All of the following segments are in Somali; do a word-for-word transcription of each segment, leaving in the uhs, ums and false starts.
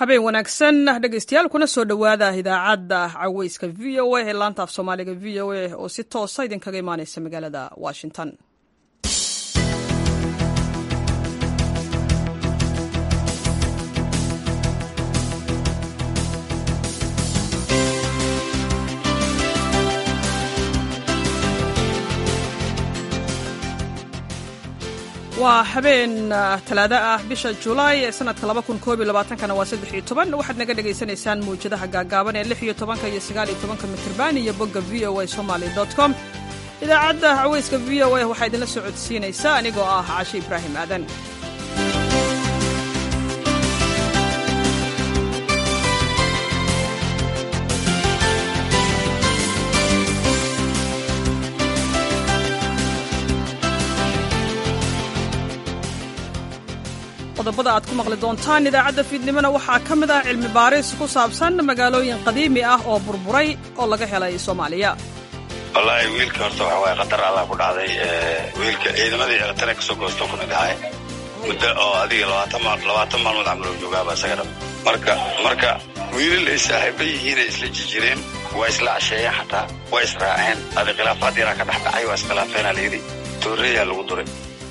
habeen wanaagsan dhegaystayaal kuna soo dhowaada idaacadda caweyska v o a ee laanta af soomaaliga v o a oo si toosa idinkaga imaaneysa magaalada washington. waa habeen talaado ah bisha julaay ee sanadka laba kun koob iyo labaatan-kana waa saddex iyo toban waxaad naga dhagaysanaysaan mawjadaha gaagaaban ee lix iyo tobanka iyo sagaal iyo tobanka mitirban iyo bogga v o a somali dot com. idaacadda caweyska v o a waxaa idinla soo codsiinaysaa anigoo ah cashe ibraahim aadan. qodobada aad ku maqli doontaan idaacadda fiidnimona waxaa ka mid ah cilmi baaris ku saabsan magaalooyin qadiimi ah oo burburay oo laga helay Soomaaliya. wallaahi wiilka horta waxa waaye qadar Allah ku dhacday wiilka ciidamadii electric soo goosto ku dhahay muddo oo adiga labaatan maalmood camal uu joogaba sagara marka marka wiil ay saaxiibay yihiin isla jijireen waa isla casheeyeen xataa waa israaceen adiga khilaafaad yar ka dhaxdhacay waa iskhilaafeen leeydi tooriya lagu duray.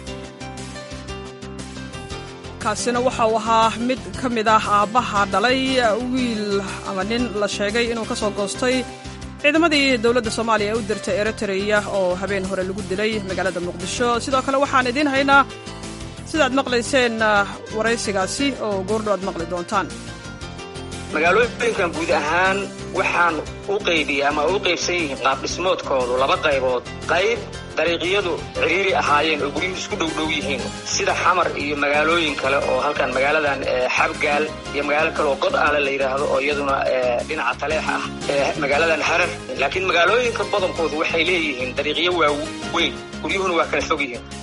kaasina waxa uu ahaa mid ka mid ah aabbaha dhalay wiil ama nin la sheegay inuu ka soo goostay ciidamadii dowladda Soomaaliya ee u dirtay Eritrea oo habeen hore lagu dilay magaalada Muqdisho. sidoo kale waxaan idin haynaa sidaad maqlayseen waraysigaasi oo goordho aad maqli doontaan. magaalooyinkan guud ahaan waxaan u qaybiyay ama u qaybsan yihiin qaab dhismoodkoodu laba qaybood. qayb dariiqyadu ciriiri ahaayeen oo guriyuhu isku dhow dhow yihiin sida xamar iyo magaalooyin kale oo halkan magaaladan xabgaal iyo magaalo kale oo god aale la yiraahdo oo iyaduna dhinaca taleex ah magaaladan harar. laakiin magaalooyinka badankoodu waxay leeyihiin dariiqyo waaweyn guryuhuna waa kala fog yihiin.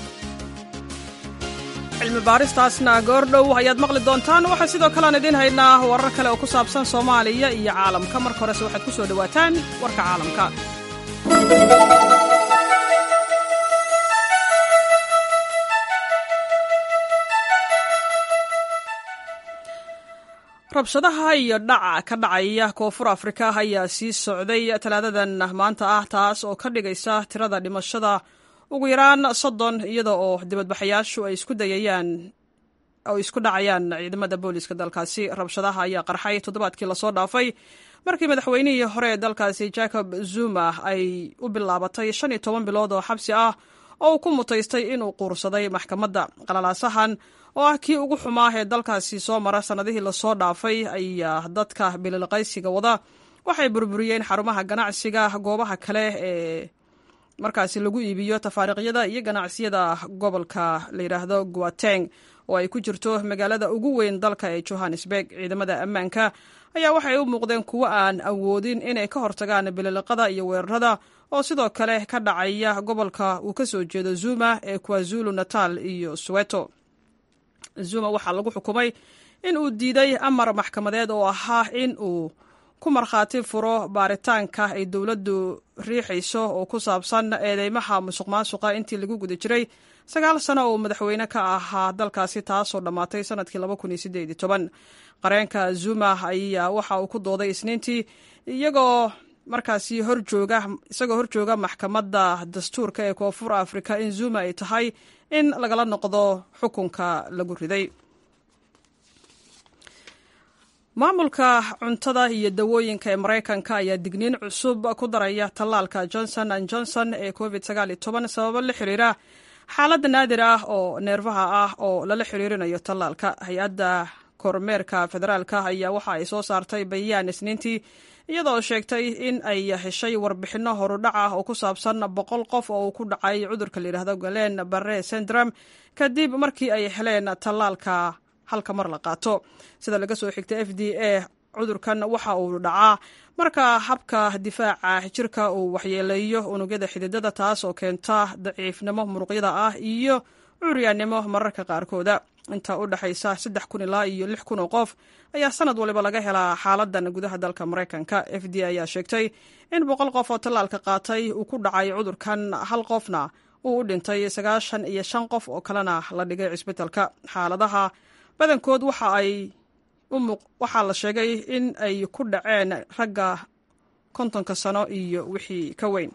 cilmi baaristaasna goordhow ayaad maqli doontaan. waxaa sidoo kale aan idin haynaa warar kale oo ku saabsan Soomaaliya iyo caalamka. marka horese waxaad ku soo dhawaataan warka caalamka. rabshadaha iyo dhaca ka dhacaya koonfur Afrika ayaa sii socday talaadadan maanta ah, taas oo ka dhigaysa tirada dhimashada ugu yaraan soddon iyada oo dibadbaxayaashu ay isku dayayaan oo isku dhacayaan ciidamada booliska dalkaasi. rabshadaha ayaa qarxay toddobaadkii lasoo dhaafay markii madaxweynihii hore ee dalkaasi Jacob Zuma ay u bilaabatay shan iyo toban bilood oo xabsi ah oo uu ku mutaystay inuu quursaday maxkamadda. qalalaasahan oo ah kii ugu xumaa ee dalkaasi soo mara sanadihii lasoo dhaafay ayaa dadka bililqaysiga wada waxay burburiyeen xarumaha ganacsiga, goobaha kale ee markaasi lagu iibiyo tafaariiqyada iyo ganacsiyada gobolka la yiraahdo Gauteng oo ay ku jirto magaalada ugu weyn dalka ee Johannesburg. ciidamada ammaanka ayaa waxay u muuqdeen kuwo aan awoodin inay ka hortagaan bililqada iyo weerarada oo sidoo kale ka dhacaya gobolka uu ka soo jeedo Zuma ee KwaZulu Natal iyo Soweto. Zuma waxaa lagu xukumay in uu diiday amar maxkamadeed oo ahaa in uu ku markhaati furo baaritaanka ay dowladdu riixayso oo ku saabsan eedeymaha musuqmaasuqa intii lagu guda jiray sagaal sano oo madaxweyne ka ahaa dalkaasi, taasoo dhammaatay sanadkii laba kun iyo siddeed iyo toban. qareenka Zuma ayaa waxa uu ku dooday Isniintii iyagoo markaasi horjooga isagoo horjooga maxkamadda dastuurka ee koonfur Afrika in Zuma ay tahay in lagala noqdo xukunka lagu riday. maamulka cuntada iyo dawooyinka ee Mareykanka ayaa digniin cusub ku daraya tallaalka Johnson and Johnson ee covid sagaal iyo toban sababo la xiriira xaalad naadir ah oo neerfaha ah oo lala xiriirinayo tallaalka. hay-adda kormeerka federaalka ayaa waxa ay soo saartay bayaan Isniintii iyadoo sheegtay in ay heshay warbixino horudhac ah oo ku saabsan boqol qof oo uu ku dhacay cudurka la yiraahdo Guillain-Barré syndrome kadib markii ay heleen tallaalka halka mar la qaato. sida laga soo xigtay F D A cudurkan waxa uu dhacaa marka habka difaaca jirka uu waxyeeleeyo unugyada xididada, taas oo keenta daciifnimo muruqyada ah iyo curyaannimo mararka qaarkooda. inta u dhaxaysa saddex kun ilaa iyo lix kun oo qof ayaa sanad waliba laga helaa xaaladan gudaha dalka Mareykanka. F D A ayaa sheegtay in boqol qof oo tallaalka qaatay uu ku dhacay cudurkan, hal qofna uu u dhintay, sagaashan iyo shan qof oo kalena la dhigay cisbitaalka. xaaladaha badankood waxa ay waxaa la sheegay in ay ku dhaceen ragga kontonka sano iyo wixii ka weyn.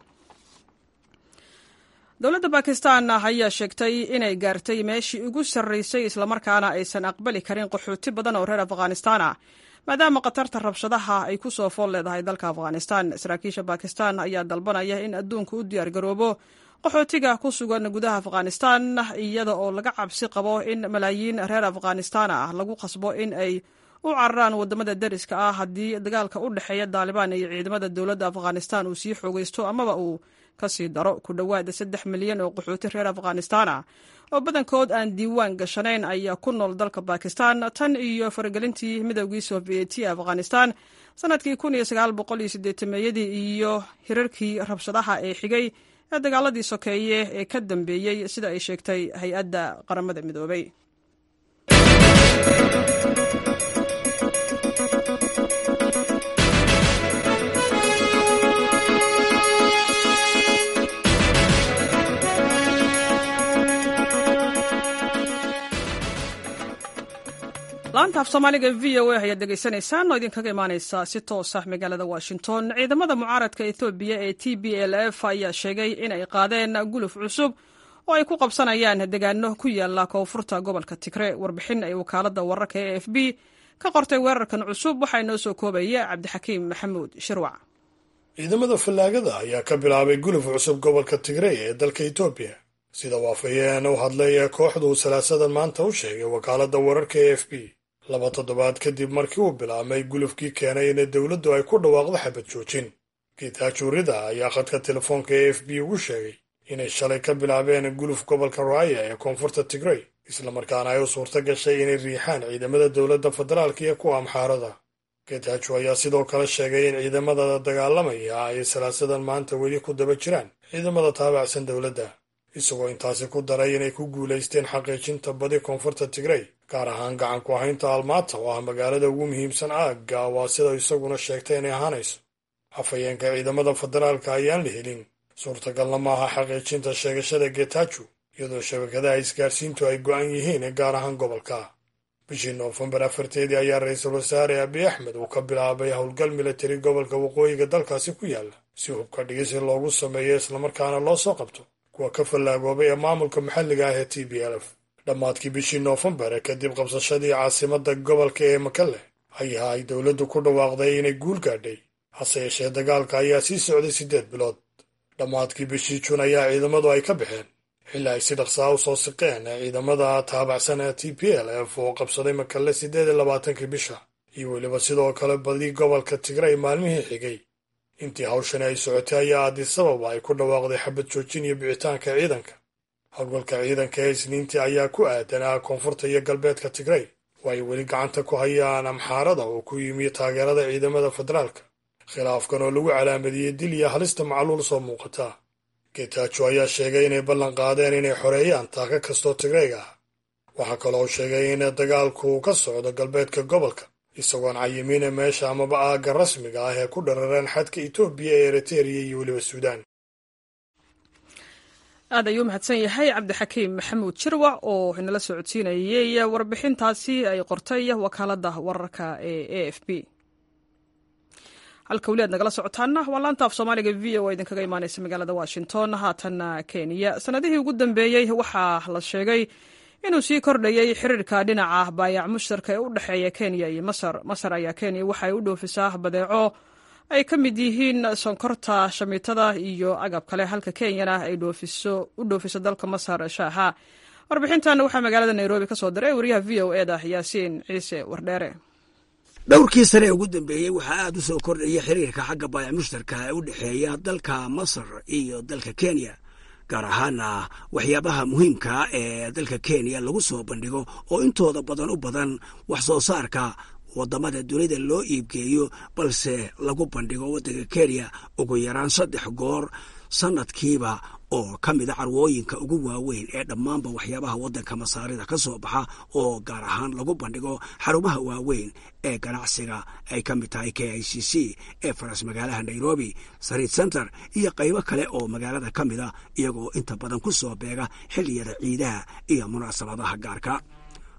dowladda bakistan ayaa sheegtay inay gaartay meeshii ugu sarraysay islamarkaana aysan aqbali karin qaxooti badan oo reer afghanistan ah maadaama khatarta rabshadaha ay ku soo fool leedahay dalka afghanistan. saraakiisha bakistan ayaa dalbanaya in adduunku u diyaargaroobo qaxootiga ku sugan gudaha afghanistan iyada oo laga cabsi qabo in malaayiin reer afghanistan ah lagu qasbo in ay u cararaan wadamada dariska ah haddii dagaalka u dhexeeya daalibaan iyo ciidamada dowladda afghanistan uu sii xoogaysto amaba uu ka sii daro. ku dhowaada saddex milyan oo qaxooti reer afghanistan ah oo badankood aan diiwaan gashanayn ayaa ku nool dalka bakistan tan iyo faragelintii midowgii sovieti ee afghanistan sanadkii kun iyo sagaal boqol iyo siddeetameeyadii iyo hirarkii rabshadaha ee xigay ee dagaaladii sokeeye ee ka dambeeyey sida ay sheegtay hay-adda qaramada midoobay. laanta af soomaaliga v o a ayaad dhegaysanaysaan oo idinkaga imaaneysa si toos ah magaalada washington. ciidamada mucaaradka ethoobiya ee t b l f ayaa sheegay inay qaadeen guluf cusub oo ay ku qabsanayaan deegaano ku yaala koonfurta gobolka tigre. warbixin ay wakaalada wararka ee f b ka qortay weerarkan cusub waxaa inoo soo koobaya cabdixakiim maxamuud shirwac. ciidamada fallaagada ayaa ka bilaabay guluf cusub gobolka tigre ee dalka etoobiya sida waafayeen u hadlay ee kooxdu salaasadan maanta u sheegay wakaalada wararka ee f b laba toddobaad kadib markii uu bilaabmay gulufkii keenay in dowladdu ay ku dhawaaqdo xabad joojin. geetaajuurida ayaa khadka telefoonka ee f b ugu sheegay inay shalay ka bilaabeen guluf gobolka raaya ee koonfurta tigrey islamarkaana ay u suurto gashay inay riixaan ciidamada dowladda federaalka iyo kuwa amxaarada. geetaajo ayaa sidoo kale sheegay in ciidamada dagaalamaya ay salaasadan maanta weli ku daba jiraan ciidamada taabacsan dowladda, isagoo intaasi ku daray inay ku guulaysteen xaqiijinta badi koonfurta tigrey gaar ahaan gacan ku haynta almaata oo ah magaalada ugu muhiimsan aagga waa sida isaguna sheegtay inay ahaanayso. afhayeenka ciidamada federaalka ayaan la helin suurtagalna maaha xaqiijinta sheegashada geetaajo iyadoo shabakadaha isgaarsiintu ay go'an yihiin gaar ahaan gobolka. bishii noofembar afarteedii ayaa ra-iisul wasaare abiy axmed uu ka bilaabay howlgal militari gobolka waqooyiga dalkaasi ku yaala si hubka dhigisi loogu sameeyo islamarkaana loo soo qabto kuwa ka fallaagoobay ee maamulka maxalliga ah ee t b l f. dhammaadkii bishii noofembar kadib qabsashadii caasimadda gobolka ee makale ayaa ay dowladdu ku dhawaaqday inay guul gaadhay, hase yeeshee dagaalka ayaa sii socday siddeed bilood. dhammaadkii bishii juun ayaa ciidamadu ay ka baxeen xilli ay si dhaqsaa u soo siqeen ciidamada taabacsan ee t p l f oo qabsaday makale siddeed iyo labaatankii bisha iyo weliba sidoo kale badi gobolka tigrey maalmihii xigay. intii hawshani ay socotay ayaa addis ababa ay ku dhawaaqday xabad joojin iyo bixitaanka ciidanka. howlgalka ciidanka ee isniintii ayaa ku aadanaa koonfurta iyo galbeedka tigrey oo ay weli gacanta ku hayaan amxaarada oo ku yimi taageerada ciidamada federaalka. khilaafkan oo lagu calaamadiyey dil iyo halista macluul soo muuqata. geetaajo ayaa sheegay inay ballan qaadeen inay xoreeyaan taaka kastoo tigreyga ah. waxaa kaloo sheegay in dagaalku ka socdo galbeedka gobolka isagoon cayimiina meesha amaba aagga rasmiga ah ee ku dharareen xadka etoobiya ee eritrea iyo weliba suudaan. aad ayuu mahadsan yahay cabdixakiim maxamuud shirwac oo inala socodsiinayay warbixintaasi ay qortay wakaalada wararka ee a f b. halka weli aad nagala socotaana waa laanta af soomaaliga v o a idinkaga imaaneysa magaalada washington. haatanna kenya sanadihii ugu dambeeyey waxaa la sheegay inuu sii kordhayay xiriirka dhinaca baayac mushtarka ee u dhexeeya kenya iyo masar. masar ayaa kenya waxay u dhoofisaa badeeco ay ka mid yihiin sonkorta, shamiitada iyo agab kale, halka kenyana ay dhoofiso u dhoofiso dalka masar shaaha. warbixintan waxaa magaalada nairobi ka soo diray wariyaha v o e da yaasiin ciise wardheere. dhowrkii sane ugu dambeeyey waxaa aad u soo kordhaya xiriirka xagga baayac mushtarka ee u dhexeeya dalka masar iyo dalka kenya, gaar ahaana waxyaabaha muhiimka ee dalka kenya lagu soo bandhigo oo intooda badan u badan wax soo saarka waddamada dunida loo iibgeeyo, balse lagu bandhigo waddanka kenya ugu yaraan saddex goor sanadkiiba oo ka mida carwooyinka ugu waaweyn ee dhammaanba waxyaabaha waddanka masaarida ka soo baxa, oo gaar ahaan lagu bandhigo xarumaha waaweyn ee ganacsiga ay ka mid tahay k i c c ee faras magaalaha nairobi, sariid center iyo qaybo kale oo magaalada ka mida, iyagoo inta badan ku soo beega xilliyada ciidaha iyo munaasabadaha gaarka.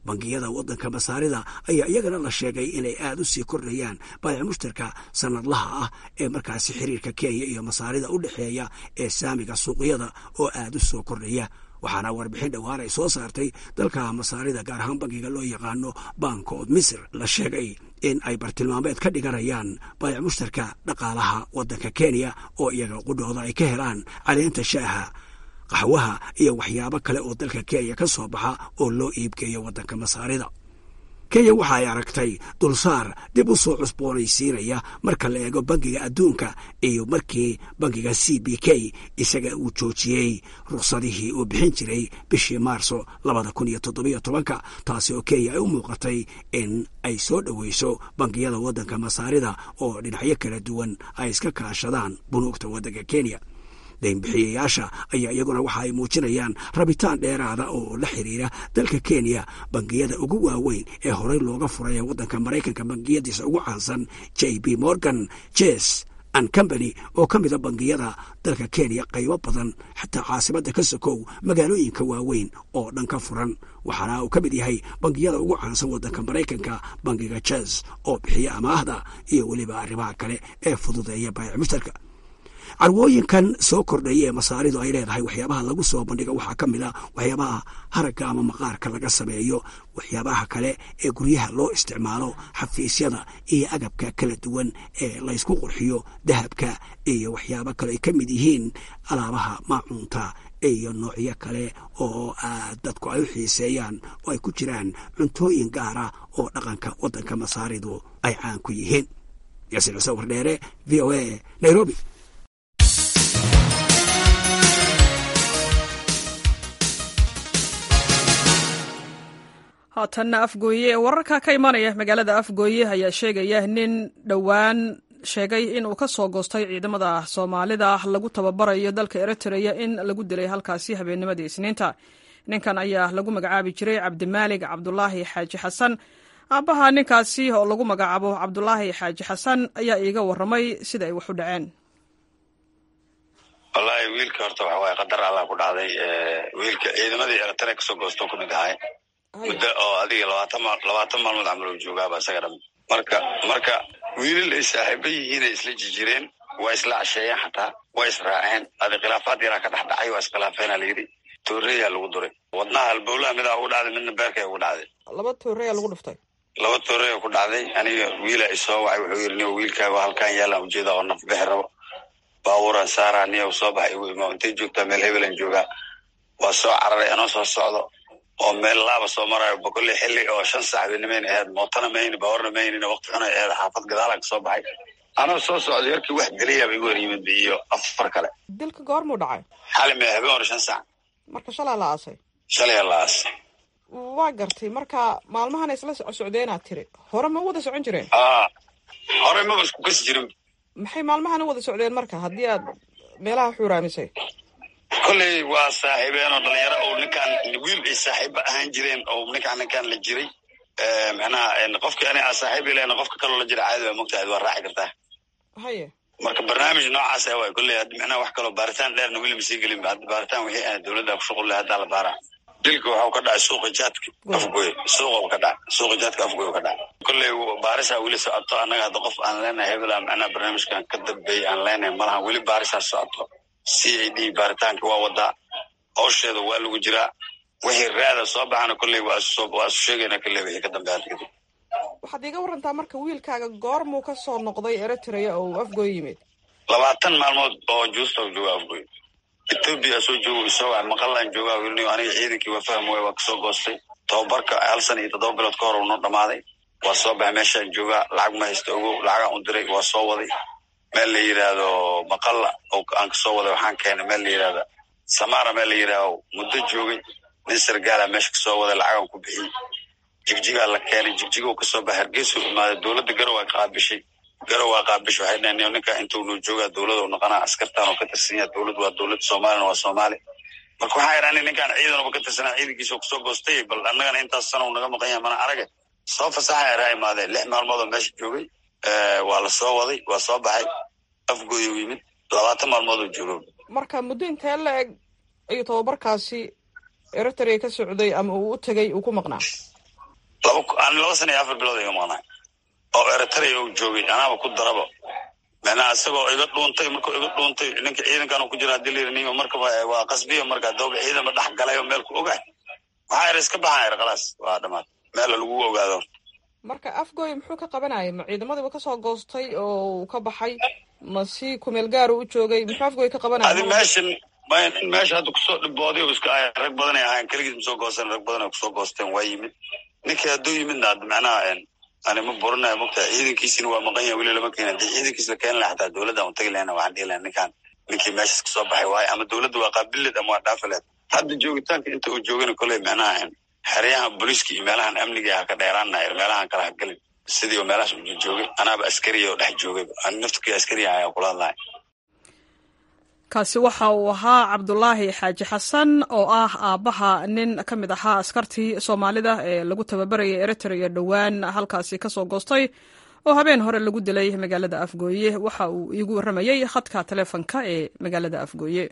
bangiyada waddanka masaarida ayaa iyagana la sheegay inay aad u sii kordhayaan baayac mushtarka sanadlaha ah ee markaasi xiriirka kenya iyo masaarida u dhexeeya ee saamiga suuqyada oo aad u soo kordhaya. waxaana warbixin dhowaan ay soo saartay dalka masaarida gaar ahaan bangiga loo yaqaano bank of misr la sheegay in ay bartilmaameed ka dhiganayaan baayac mushtarka dhaqaalaha waddanka kenya oo iyaga qudhooda ay ka helaan caleenta shaaha, qaxwaha iyo waxyaabo kale oo dalka kenya ka soo baxa oo loo iibgeeyo waddanka masaarida. kenya waxa ay aragtay dulsaar dib u soo cusboonaysiinaya marka la eego bangiga adduunka iyo markii bangiga c b k isaga uu joojiyey ruqsadihii uu bixin jiray bishii maarso labada kun iyo toddobiyo tobanka taasi oo kenya ay u muuqatay in ay soo dhoweyso bangiyada waddanka masaarida oo dhinacyo kala duwan ay iska kaashadaan bunuugta waddanka kenya. deynbixiyayaasha ayaa iyaguna waxa ay muujinayaan rabitaan dheeraada oo la xiriira dalka kenya bangiyada ugu waaweyn ee horey looga furay ee waddanka maraykanka bangiyadiisa ugu caansan j b morgan jes and company oo ka mida bangiyada dalka kenya qaybo badan xataa caasimadda ka sokow magaalooyinka waaweyn oo dhan ka furan. waxaana uu ka mid yahay bangiyada ugu caansan waddanka maraykanka bangiga jes oo bixiya amaahda iyo weliba arrimaha kale ee fududeeya baayac mushtarka. carwooyinkan soo kordhaya ee masaaridu ay leedahay waxyaabaha lagu soo bandhiga waxaa ka mid a waxyaabaha haragga ama maqaarka laga sameeyo, waxyaabaha kale ee guryaha loo isticmaalo, xafiisyada iyo agabka kala duwan ee laysku qurxiyo, dahabka iyo waxyaabo kale ay ka mid yihiin alaabaha maacuunta iyo noocyo kale oo aad dadku ay u xiiseeyaan oo ay ku jiraan cuntooyin gaara oo dhaqanka waddanka masaaridu ay caan ku yihiin. yaasiin cuse wardheere, v o a, Nairobi. haatanna afgooye wararka ka imanaya magaalada afgooye ayaa sheegaya nin dhowaan sheegay inuu ka soo goostay ciidamada soomaalida lagu tababarayo dalka eritrea in lagu dilay halkaasi habeennimadii isniinta. ninkan ayaa lagu magacaabi jiray cabdimaalig cabdulaahi xaaji xasan. aabbaha ninkaasi oo lagu magacaabo cabdulaahi xaaji xasan ayaa iiga warramay sida ay wax u dhaceen. wallaahi wiilka horta waxa waaye qadar allah ku dhacday. wiilka ciidamadii eritrea kasoo goosto ku mid ahay muddo oo adiga labaatan maal labaatan maalmood camal uu joogaaba isaga dhan. marka marka wiilal ay saaxiiba yihiin ay isla jijireen, waa isla casheeyeen, xataa waa israaceen. adi khilaafaad yaraa ka dhex dhacay, waa iskhilaafeena layidhi. tooreyaa lagu duray wadnaha halbowlaha midaa ugu dhacday, midna beerkay ugu dhacday. laba tooreyaa lagu dhuftay laba tooreya ku dhacday. aniga wiila isoo wacay wuxuu yidhi niyo wiilkaaga halkaan yaalaan ujeeda oo naf bixi rabo, baabuuran saaraa niya soo baxay igu imaa, intay joogtaa meel hebelan joogaa. waa soo cararay anoo soo socdo oo meel laaba soo marayo boqolley xilli oo shan saac benimayn ahayd, mootana mayni baawarna maynina waqti xunay ahayd. xaafad gadaalaan ka soo baxay anoo soo socday yarkii wax geliyaaba igu hor yimid iyo afar kale. dilka goormuu dhacay? xali mee habeen hore shan saac. marka shalaa la aasay? shalaya la aasay. waa gartay. marka maalmahan isla socdeenaad tiri, hore ma u wada socon jireen? a hore maba isku kasi jirin. maxay maalmahan u wada socdeen marka haddii aad meelaha xuuraamisay? kolley waa saaxiibeen oo dhalinyaro oo ninkaan wiil ay saaxiiba ahaan jireen oo ninkaan ninkaan la jiray. macnaha qofka ani aa saaxiib ilayn qofka kaloo la jira caadi waa mogtahay, waa raaci kartaa. haye marka barnaamij noocaas ah waay. kolley hadda macnaha wax kaloo baaritaan dheerna weli masii gelin. hadda baaritaan wixii aan dowladda ku shuqul leh haddaa la baaraa. dilka waxau ka dhacay suuqa jaadka afgooy, suuqa ka dhacay suuqa jaadka afgooy ka dhacay. kolley baarisaa weli socoto. annaga hadda qof aan leenahay hebelaa macnaha barnaamijkan ka dambeeyay aan leenahay malaha. weli baarisaa socoto. c a d baaritaanka waa wadaa, hawsheeda waa lagu jiraa. wixii raada soo baxana kolley waa isu sheegayna kolley wixii ka dambeeya kadib. waxaad iiga warantaa marka wiilkaaga goormuu ka soo noqday eritrea oo afgooy yimid? labaatan maalmood oo juusta u jooga afgooy. etoobiya soo joogo isoo waay maqallaan joogaa wilniyo aniga ciidankii waa faham waay, waa kasoo goostay. tababarka hal sana iyo toddoba bilood ka hor uu noo dhamaaday. waa soo baxay meeshaan joogaa, lacag ma haysta ogo, lacagaan u diray, waa soo waday meel la yidhaahdo maqalla oo aan kasoo waday. waxaan keenay meel la yidhahda samaara, meel la yidhaahdo muddo joogay. nin sargaala meesha kasoo waday, lacagaan ku bixiyey. jigjigaa la keenay, jigjigo kasoo baxay hargeysuu imaaday. dowladda garow waa qaabishay, garow waa qaabishay. waxay dhaheen ninkaa intuu noo joogaa dowlada u noqonaa, askartaan oo ka tirsan yaha dowlad waa dowlad, soomaalina waa soomaali. marka waxaa idhaani ninkaan ciidanuba ka tirsanaa, ciidankiisa kasoo goostay, bal annagana intaas sana u naga maqan yaha mana araga. soo fasaxa eraa imaadeen. lix maalmood oo meesha joogay. waa la soo waday, waa soo baxay afgooy u yimid. labaatan maalmood oo joogo. marka muddo intee la eg ayuu tababarkaasi eritrea ka socday ama uu u tegay uu ku maqnaa? laba aan laba sano iyo afar bilood iga maqnay oo Eritrea uu joogay anaaba ku darabo macnaha isagoo iga dhuuntay markuu iga dhuuntay ninka ciidankan ku jira dilirniyo marka waa qasbiyo marka doob ciidan ma dhax galay oo meel ku ogaay waxa ay iska baxay qalaas waa dhamaad meel lagu ogaado marka Afgoy muxuu ka qabanayay ma ciidamadii ka soo goostay oo ka baxay ma si ku meel gaar u joogay muxuu Afgoy ka qabanayay adi meeshan baan meesha hadda ku soo dhibooday oo iska ay rag badan ay ahaan kaligiis soo goosteen rag badan oo ku soo goosteen way yimid ninka haduu yimidna macnaha أنا مبورنا مقطع إذا كيسين ومقيم ولا لما كان إذا كيس كان لا حتى الدولة وانتقل أنا وعندي لأن كان نكى ماشي كصباح هواي أما الدولة وقابلت أما دافلت حد جوج تانك أنت وجوجنا كله معناه حريها بوليسكي مالها أمني جاه كديران ناير مالها كره قلب السدي ومالها جوج أنا بعسكري وده جوج أنا نفتك عسكري هاي وكل الله kaasi waxa uu ahaa Cabdullaahi Xaaji Xasan oo ah aabaha nin ka mid ahaa askartii Soomaalida ee lagu tababarayay Eritrea dhawaan halkaasi ka soo goostay oo habeen hore lagu dilay magaalada Afgooye waxa uu iigu waramayay khadka telefoonka ee magaalada Afgooye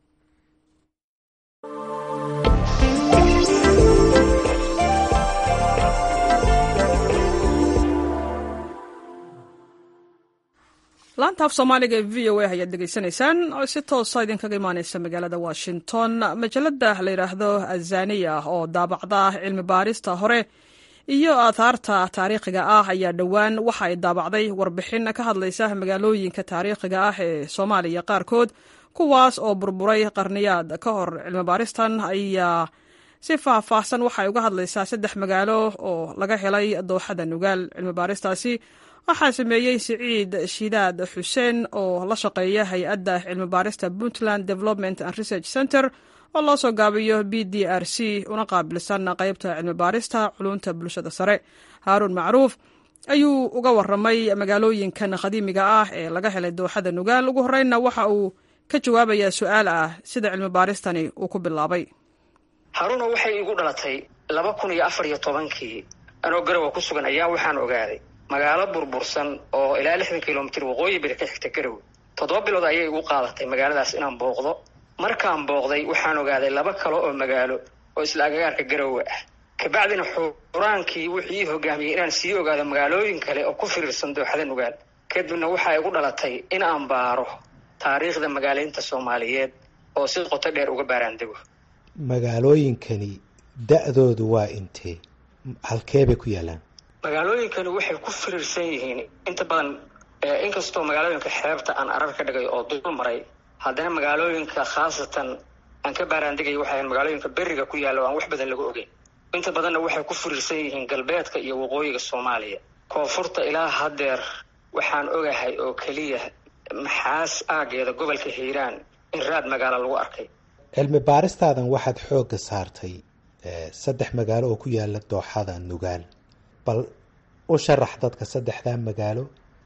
laanta af Soomaaliga ee V O A ayaad degeysanaysaan oo si toos ah idinkaga imaanaysa magaalada Washington majalada la yiraahdo Azaniya oo daabacda cilmi baarista hore iyo aathaarta taariikhiga ah ayaa dhawaan waxa ay daabacday warbixin ka hadlaysa magaalooyinka taariikhiga ah ee Soomaaliya qaarkood kuwaas oo burburay qarniyaad ka hor cilmi baaristan ayaa si faahfaahsan waxa ay uga hadlaysaa saddex magaalo oo laga helay dooxada Nugaal cilmi baaristaasi waxaa sameeyay Siciid Shidaad Xuseen oo la shaqeeya hay'adda cilmi baarista Puntland Development and Research Center oo loo soo gaabiyo B D R C una qaabilsan qaybta cilmi baarista culunta bulshada sare Haarun Macruuf ayuu uga waramay magaalooyinkan qadiimiga ah ee laga helay dooxada Nugaal ugu horreynna waxa uu ka jawaabayaa su'aal ah sida cilmi baaristani uu ku bilaabay Haarun waxay igu dhalatay laba kun iyo afar iyo tobankii anoo Garowe ku sugan ayaa waxaan ogaaday magaalo burbursan oo ilaa lixdan kiiloomitir waqooyi bari ka xigta Garowe toddoba bilood ayay igu qaadatay magaaladaas inaan booqdo markaan booqday waxaan ogaaday laba kale oo magaalo oo isla agagaarka Garowe ah ka bacdina xuraankii wixii hogaamiyay inaan sii ogaado magaalooyin kale oo ku firirsan dooxada Nugaal kadibna waxa igu dhalatay in aan baaro taariikhda magaaleynta Soomaaliyeed oo si qoto dheer uga baaraandego magaalooyinkani da'doodu waa intee halkee bay ku yaalaan magaalooyinkani waxay ku firirsan yihiin inta badan inkastoo magaalooyinka xeebta aan arar ka dhigay oo dul maray haddana magaalooyinka khaasatan aan ka baaraandegay waxay magaalooyinka beriga ku yaalla oo aan wax badan lagu ogeyn inta badanna waxay ku firirsan yihiin galbeedka iyo waqooyiga Soomaaliya koonfurta ilaa hadeer waxaan ogahay oo kaliya maxaas aageeda gobolka Hiiraan in raad magaalo lagu arkay cilmi baaristaadan waxaad xoogga saartay saddex magaalo oo ku yaala dooxada Nugaal bal u sharax dadka saddexda magaalo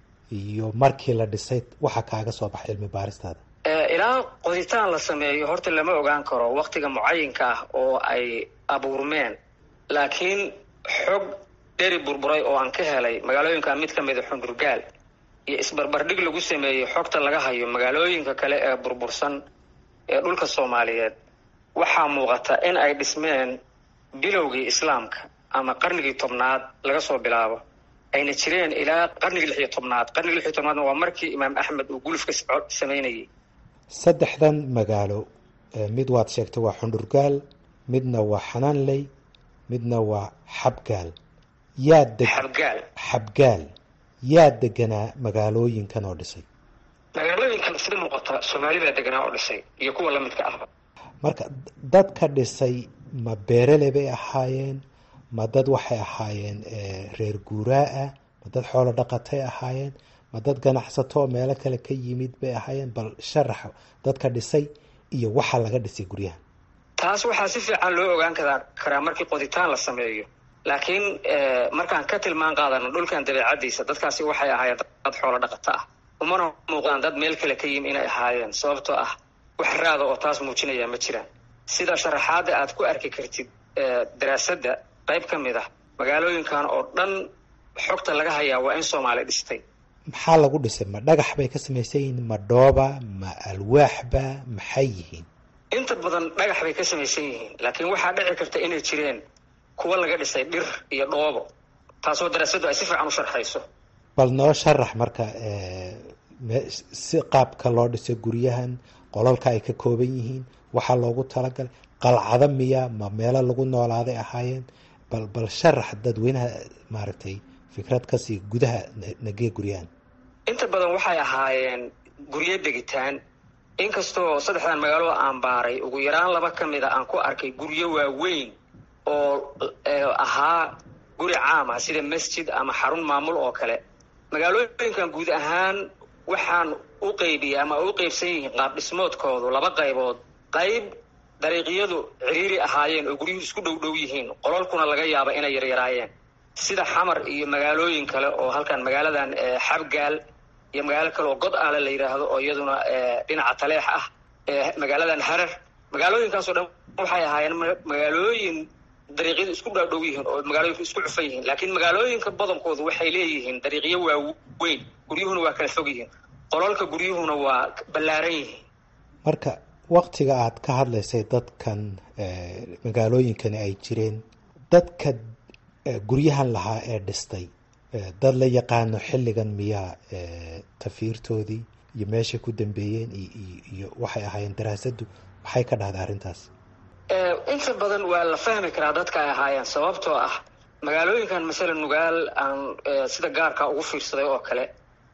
iyo markii la dhisay waxa kaaga soo baxay cilmi baaristaada ee ilaa qoditaan la sameeyo horta lama ogaan karo waqtiga mucaayinka ah oo ay abuurmeen laakiin xog dheeri burburay oo aan ka helay magaalooyinka mid ka mid ah Xundurgaal iyo isbarbardhig lagu sameeyay xogta laga hayo magaalooyinka kale ee burbursan ee dhulka Soomaaliyeed waxaa muuqata in ay dhismeen bilowgii Islaamka ama qarnigii tobnaad laga soo bilaabo ayna jireen ilaa qarnigii lix iyo tobnaad qarnigii lix iyo tobnaad waa markii Imaam Axmed uu gulufka sameeyay saddexdan magaalo mid waad sheegtay waa Xundurgaal midna waa Xanaanley midna waa Xabgaal yaa deg Xabgaal Xabgaal yaa deganaa magaalooyinkan oo dhisay magaalooyinkan sida muuqata Soomaalida deganaa oo dhisay iyo kuwa la midka ah marka dadka dhisay ma beeraley bay ahaayeen ma dad waxay ahaayeen reer guuraa ah ma dad xoolo dhaqatay ahaayeen ma dad ganacsato meelo kale ka yimid bay ahaayeen bal sharax dadka dhisay iyo waxa laga dhisay guryaha taas waxaa si fiican loo ogaan karaa markii qoditaan la sameeyo laakiin markaan ka tilmaan qaadano dhulkan dabeecadiisa dadkaasi waxay ahaayeen dad xoolo dhaqato ah umana muuqdaan dad meel kale ka yimid inay ahaayeen sababtoo ah wax raada oo taas muujinaya ma jiraan sida sharaxaada aad ku arki kartid daraasadda qayb ka mid ah magaalooyinkan oo dhan xogta laga hayaa waa in Soomaali dhistay maxaa lagu dhisay ma dhagax bay ka samaysan yihiin ma dhooba ma alwaaxba maxay yihiin inta badan dhagax bay ka samaysan yihiin laakiin waxaa dhici karta inay jireen kuwa laga dhisay dhir iyo dhoobo, taasoo daraasadu ay si fiican u sharxayso. bal noo sharax marka si qaabka loo dhisay guryahan, qolalka ay ka kooban yihiin, waxaa loogu talagalay qalcado miya ma meelo lagu noolaaday ahaayeen? bal bal sharax dadweynaha maaragtay fikrad kasii gudaha nagee guryahan. inta badan waxay ahaayeen guryo degitaan, inkastoo saddexdan magaalo aan baaray ugu yaraan laba ka mida aan ku arkay guryo waaweyn oo ahaa guri caam ah sida masjid ama xarun maamul oo kale. magaalooyinkan guud ahaan waxaan u qeybiya ama u qeybsan yihiin qaab dhismoodkoodu laba qaybood. qayb dariiqyadu ciriiri ahaayeen oo guryuhu isku dhow dhow yihiin, qolalkuna laga yaaba inay yaryaraayeen, sida xamar iyo magaalooyin kale oo halkan magaaladan xabgaal iyo magaalo kale oo god aale la yidhaahdo oo iyaduna dhinaca taleex ah, magaaladan harar. magaalooyinkaasoo dhan waxay ahaayeen magaalooyin dariiqyadu isku dhaadhow yihiin oo magaalooyinku isku cufan yihiin, laakiin magaalooyinka badankoodu waxay leeyihiin dariiqyo waaweyn, guryuhuna waa kala fog yihiin, qolalka guryuhuna waa ballaaran yihiin. marka waktiga aad ka hadlaysay dadkan magaalooyinkani ay jireen, dadka guryahan lahaa ee dhistay dad la yaqaano xilligan miyaa tafiirtoodii iyo meeshay ku dambeeyeen iyo waxay ahaayeen daraasadu maxay ka dhahday arrintaas? inta badan waa la fahmi karaa dadka ay ahaayeen, sababtoo ah magaalooyinkan masalan nugaal aan sida gaarka ugu fiirsaday oo kale,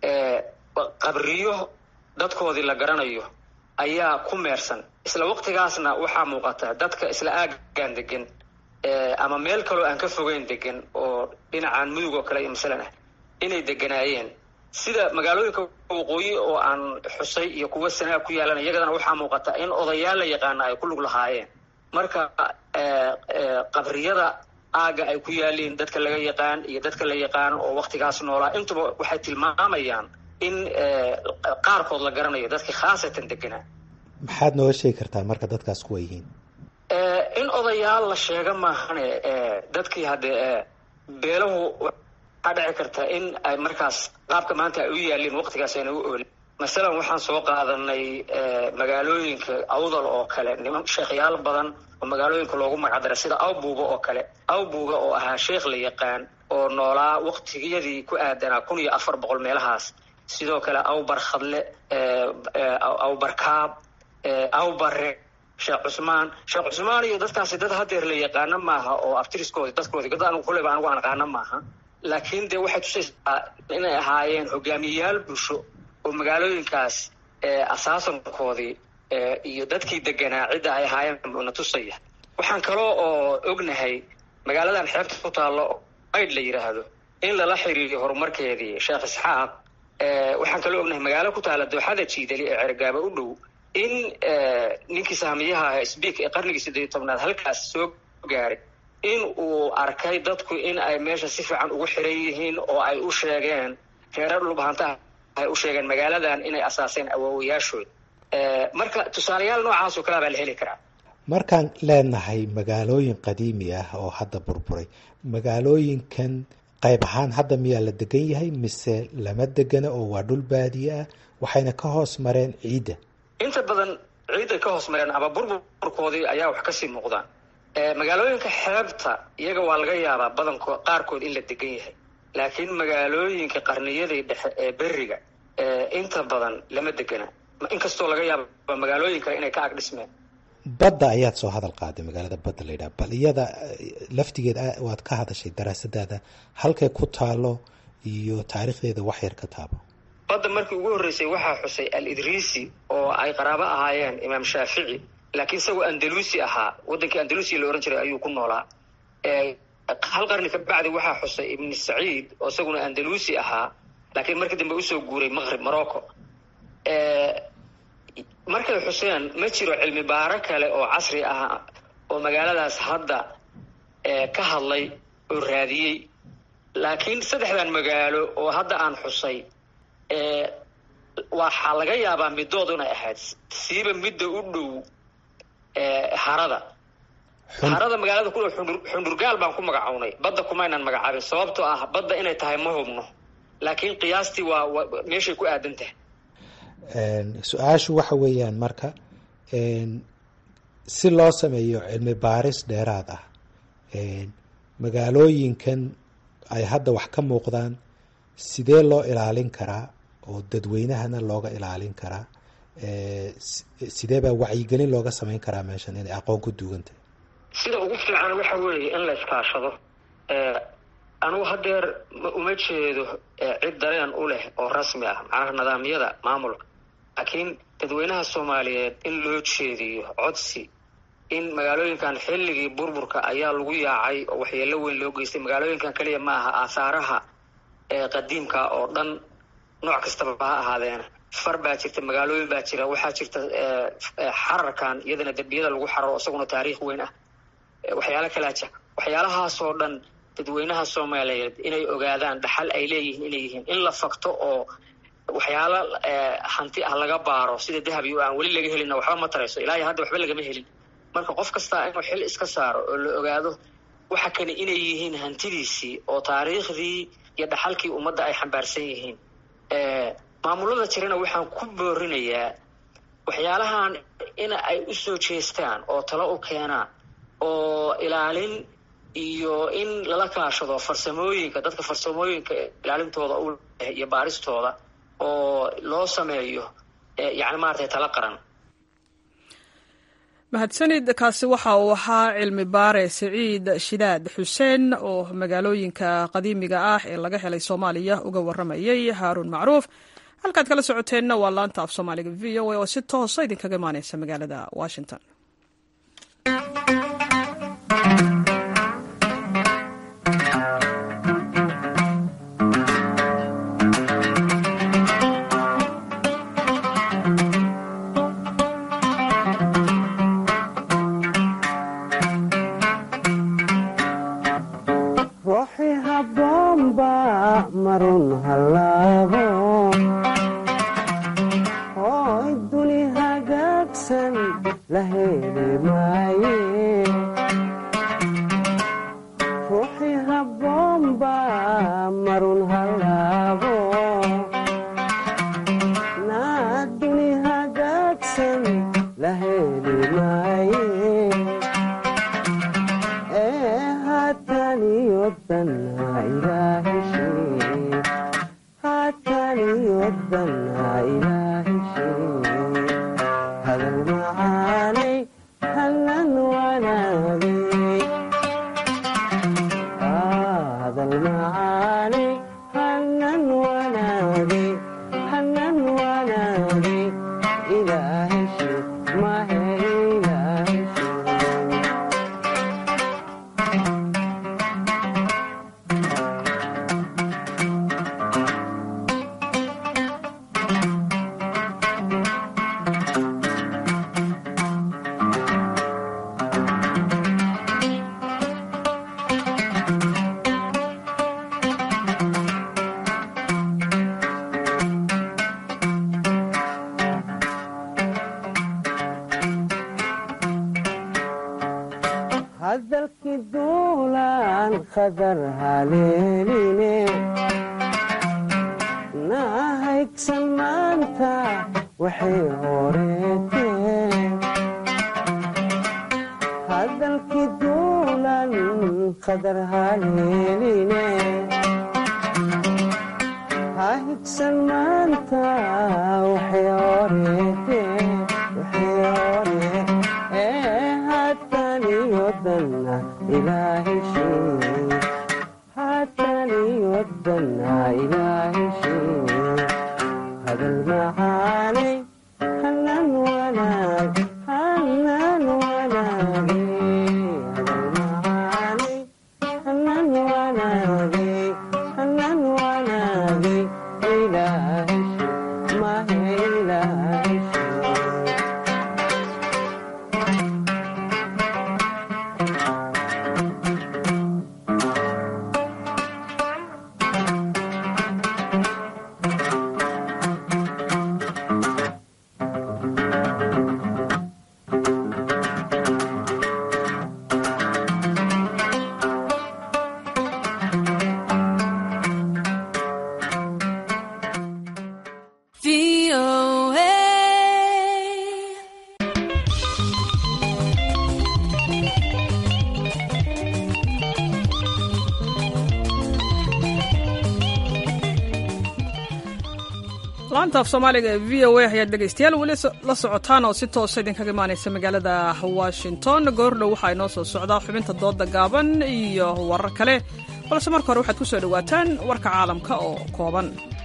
qabriyo dadkoodii la garanayo ayaa ku meersan. isla waqtigaasna waxaa muuqata dadka isla aagaan degan ama meel kaloo aan ka fogeyn degan oo dhinacaan mudug oo kale iyo masalan ah inay deganaayeen, sida magaalooyinka waqooyi oo aan xusay iyo kuwa sanaa ku yaalan. iyagadana waxaa muuqata in odayaal la yaqaana ay ku lug lahaayeen. marka qabriyada aaga ay ku yaaliin dadka laga yaqaan iyo dadka la yaqaan oo waqtigaas noolaa intuba waxay tilmaamayaan in qaarkood la garanayo dadkii khaasatan deganaa. maxaad nooga sheegi kartaa marka dadkaas kuwa yihiin? in odayaal la sheega maahane dadkii haddee beelahu waxaa dhici karta in ay markaas qaabka maanta ay u yaaliin waqtigaas ayna u oolin. masalan waxaan soo qaadanay magaalooyinka awdal oo kale, niman sheekhyaal badan oo magaalooyinka loogu magacdaray sida awbuuga oo kale. awbuuga oo ahaa sheekh la yaqaan oo noolaa waqtigiyadii ku aadanaa kun iyo afar boqol meelahaas. sidoo kale awbarkhadle, awbarkaab, awbare, sheekh cusmaan. sheekh cusmaan iyo dadkaasi dad hadeer la yaqaano maaha oo aftiriskoodi dadkoodii dad anigu kuleba anigu aan aqaano maaha, laakiin dee waxay tusaysaa inay ahaayeen hogaamiyeyaal bulsho oo magaalooyinkaas asaasankoodii iyo dadkii deganaa cidda ay ahaayeen na tusaya. waxaan kaloo oo ognahay magaaladan xeebta ku taallo ayd la yidhaahdo in lala xiriiriyo horumarkeedii sheekh isxaaq. waxaan kaloo ognahay magaalo ku taalla dooxada jiidali ee cergaaba u dhow in ninkii saamiyaha sbiik ee qarnigii siddeed iyo tobnaad halkaas soo gaaray, in uu arkay dadku in ay meesha si fiican ugu xiran yihiin oo ay u sheegeen reerar dhulbahantaha ay u sheegeen magaaladan inay asaaseen awoowayaashood. marka tusaalayaal noocaas oo kalea baa la heli karaa. markaan leenahay magaalooyin qadiimi ah oo hadda burburay, magaalooyinkan qayb ahaan hadda miyaa la degan yahay mise lama degana oo waa dhul baadiye ah waxayna ka hoos mareen ciidda? inta badan ciidday ka hoos mareen ama burburkoodii ayaa wax kasii muuqdaan. magaalooyinka xeebta iyaga waa laga yaabaa badanko qaarkood in la degan yahay, laakiin magaalooyinka qarniyadii dhexe ee beriga inta badan lama degana, inkastoo laga yaaba magaalooyin kale inay ka ag dhismeen. badda ayaad soo hadal qaaday, magaalada badda la yidhaha, bal iyada laftigeed waad ka hadashay daraasadaada, halkay ku taalo iyo taariikhdeeda wax yar ka taabo. badda markii ugu horreysay waxaa xusay al idriisi oo ay qaraabo ahaayeen imaam shaafici, laakiin isagoo andalusi ahaa, wadankii andalusiya la ohan jiray ayuu ku noolaa. hal qarni ka bacdi waxaa xusay ibni saciid oo isaguna andalusi ahaa, laakiin markii dambe usoo guuray maqrib morocco. markay xuseen ma jiro cilmi baaro kale oo casri ah oo magaaladaas hadda ka hadlay oo raadiyey, laakiin saddexdan magaalo oo hadda aan xusay waxaa laga yaabaa middood inay ahayd, siiba midda u dhow harada. harada magaalada ku dhow xundurgaal baan ku magacownay, badda kumaynan magacaabin sababtoo ah badda inay tahay ma hubno, laakiin qiyaastii waa meeshay ku aadan tahay. su-aashu waxa weeyaan marka si loo sameeyo cilmi baaris dheeraad ah magaalooyinkan ay hadda wax ka muuqdaan sidee loo ilaalin karaa oo dadweynahana looga ilaalin karaa, sidee baa wacyigelin looga samayn karaa meeshan inay aqoon ku duugantahay? sida ugu fiican waxa weeye in la iskaashado. anugu hadeer uma jeedo cid dareen u leh oo rasmi ah macnaha nidaamyada maamulka, laakiin dadweynaha Soomaaliyeed in loo jeediyo codsi in magaalooyinkan xilligii burburka ayaa lagu yaacay oo waxyeello weyn loo geystay. magaalooyinkan kaliya ma aha aasaaraha ee qadiimka oo dhan nooc kastaba ha ahaadeen. far baa jirta, magaalooyin baa jira, waxaa jirta xararkan iyadana darbiyada lagu xararo isaguna taariikh weyn ah, waxyaalo kala jira. waxyaalahaas oo dhan dadweynaha Soomaaliyeed inay ogaadaan dhaxal ay leeyihiin inay yihiin in la fakto oo waxyaalo hanti ah laga baaro sida dahab iyo aan weli laga helin waxba ma tarayso. ilaa hadda waxba lagama helin. marka qof kasta inuu xil iska saaro oo la ogaado waxa kale inay yihiin hantidiisii oo taariikhdii iyo dhaxalkii ummadda ay xambaarsan yihiin. maamulada jirana waxaan ku boorinayaa waxyaalahan in ay u soo jeestaan oo talo u keenaan oo ilaalin iyo in lala kaashado farsamooyinka dadka farsamooyinka ilaalintooda u leh iyo baaristooda oo loo sameeyo yani maaragtay tala qaran. mahadsanid. kaasi waxa uu ahaa cilmi baare Siciid Shidaad Xuseen oo magaalooyinka qadiimiga ah ee laga helay Soomaaliya uga waramayay Haaruun Macruuf. halkaad kala socoteenna waa laanta af Soomaaliga V O A oo si toos ah idinkaga imaaneysa magaalada Washington. laanta af soomaaliga ee v o a ayaad dhegaystayaal weli la socotaan oo si toosa idinkaga imaanaysa magaalada washington. goordhow waxaa inoo soo socdaa xubinta dooda gaaban iyo warar kale, balse marka hore waxaad ku soo dhowaataan warka caalamka oo kooban.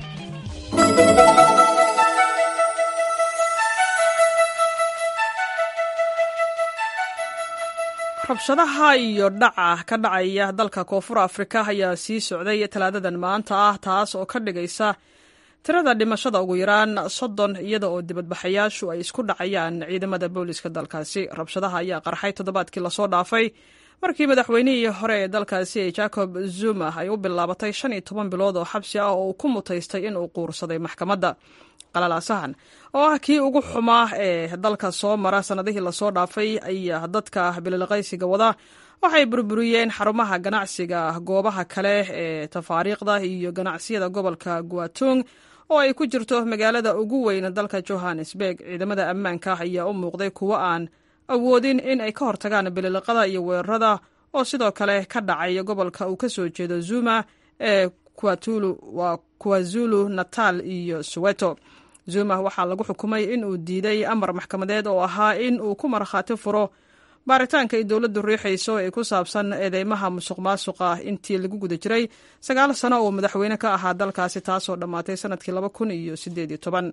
rabshadaha iyo dhaca ka dhacaya dalka koonfur afrika ayaa sii socday talaadadan maanta ah, taas oo ka dhigaysa tirada dhimashada ugu yaraan soddon, iyada oo dibadbaxayaashu ay isku dhacayaan ciidamada booliska dalkaasi. rabshadaha ayaa qarxay toddobaadkii lasoo dhaafay markii madaxweynihii hore ee dalkaasi jacob zuma ay u bilaabatay shan iyo toban bilood oo xabsi ah oo uu ku mutaystay inuu quursaday maxkamadda. qalalaasahan oo ah kii ugu xumaa ee dalka soo mara sannadihii lasoo dhaafay ayaa dadka bililaqaysiga wada waxay burburiyeen xarumaha ganacsiga, goobaha kale ee tafaariiqda iyo ganacsiyada gobolka guatung oo ay ku jirto magaalada ugu weyn dalka johannesburg. ciidamada ammaanka ayaa u muuqday kuwo aan awoodin in ay ka hortagaan bililiqada iyo weerarada oo sidoo kale ka dhacay gobolka uu ka soo jeedo Zuma ee KwaZulu Natal iyo Soweto. Zuma waxaa lagu xukumay in uu diiday amar maxkamadeed oo ahaa in uu ku markhaati furo baaritaanka ay dowladdu riixayso ee ku saabsan eedeymaha musuqmaasuqa intii lagu guda jiray sagaal sano oo madaxweyne ka ahaa dalkaasi, taasoo dhammaatay sanadkii laba kun iyo siddeed iyo toban.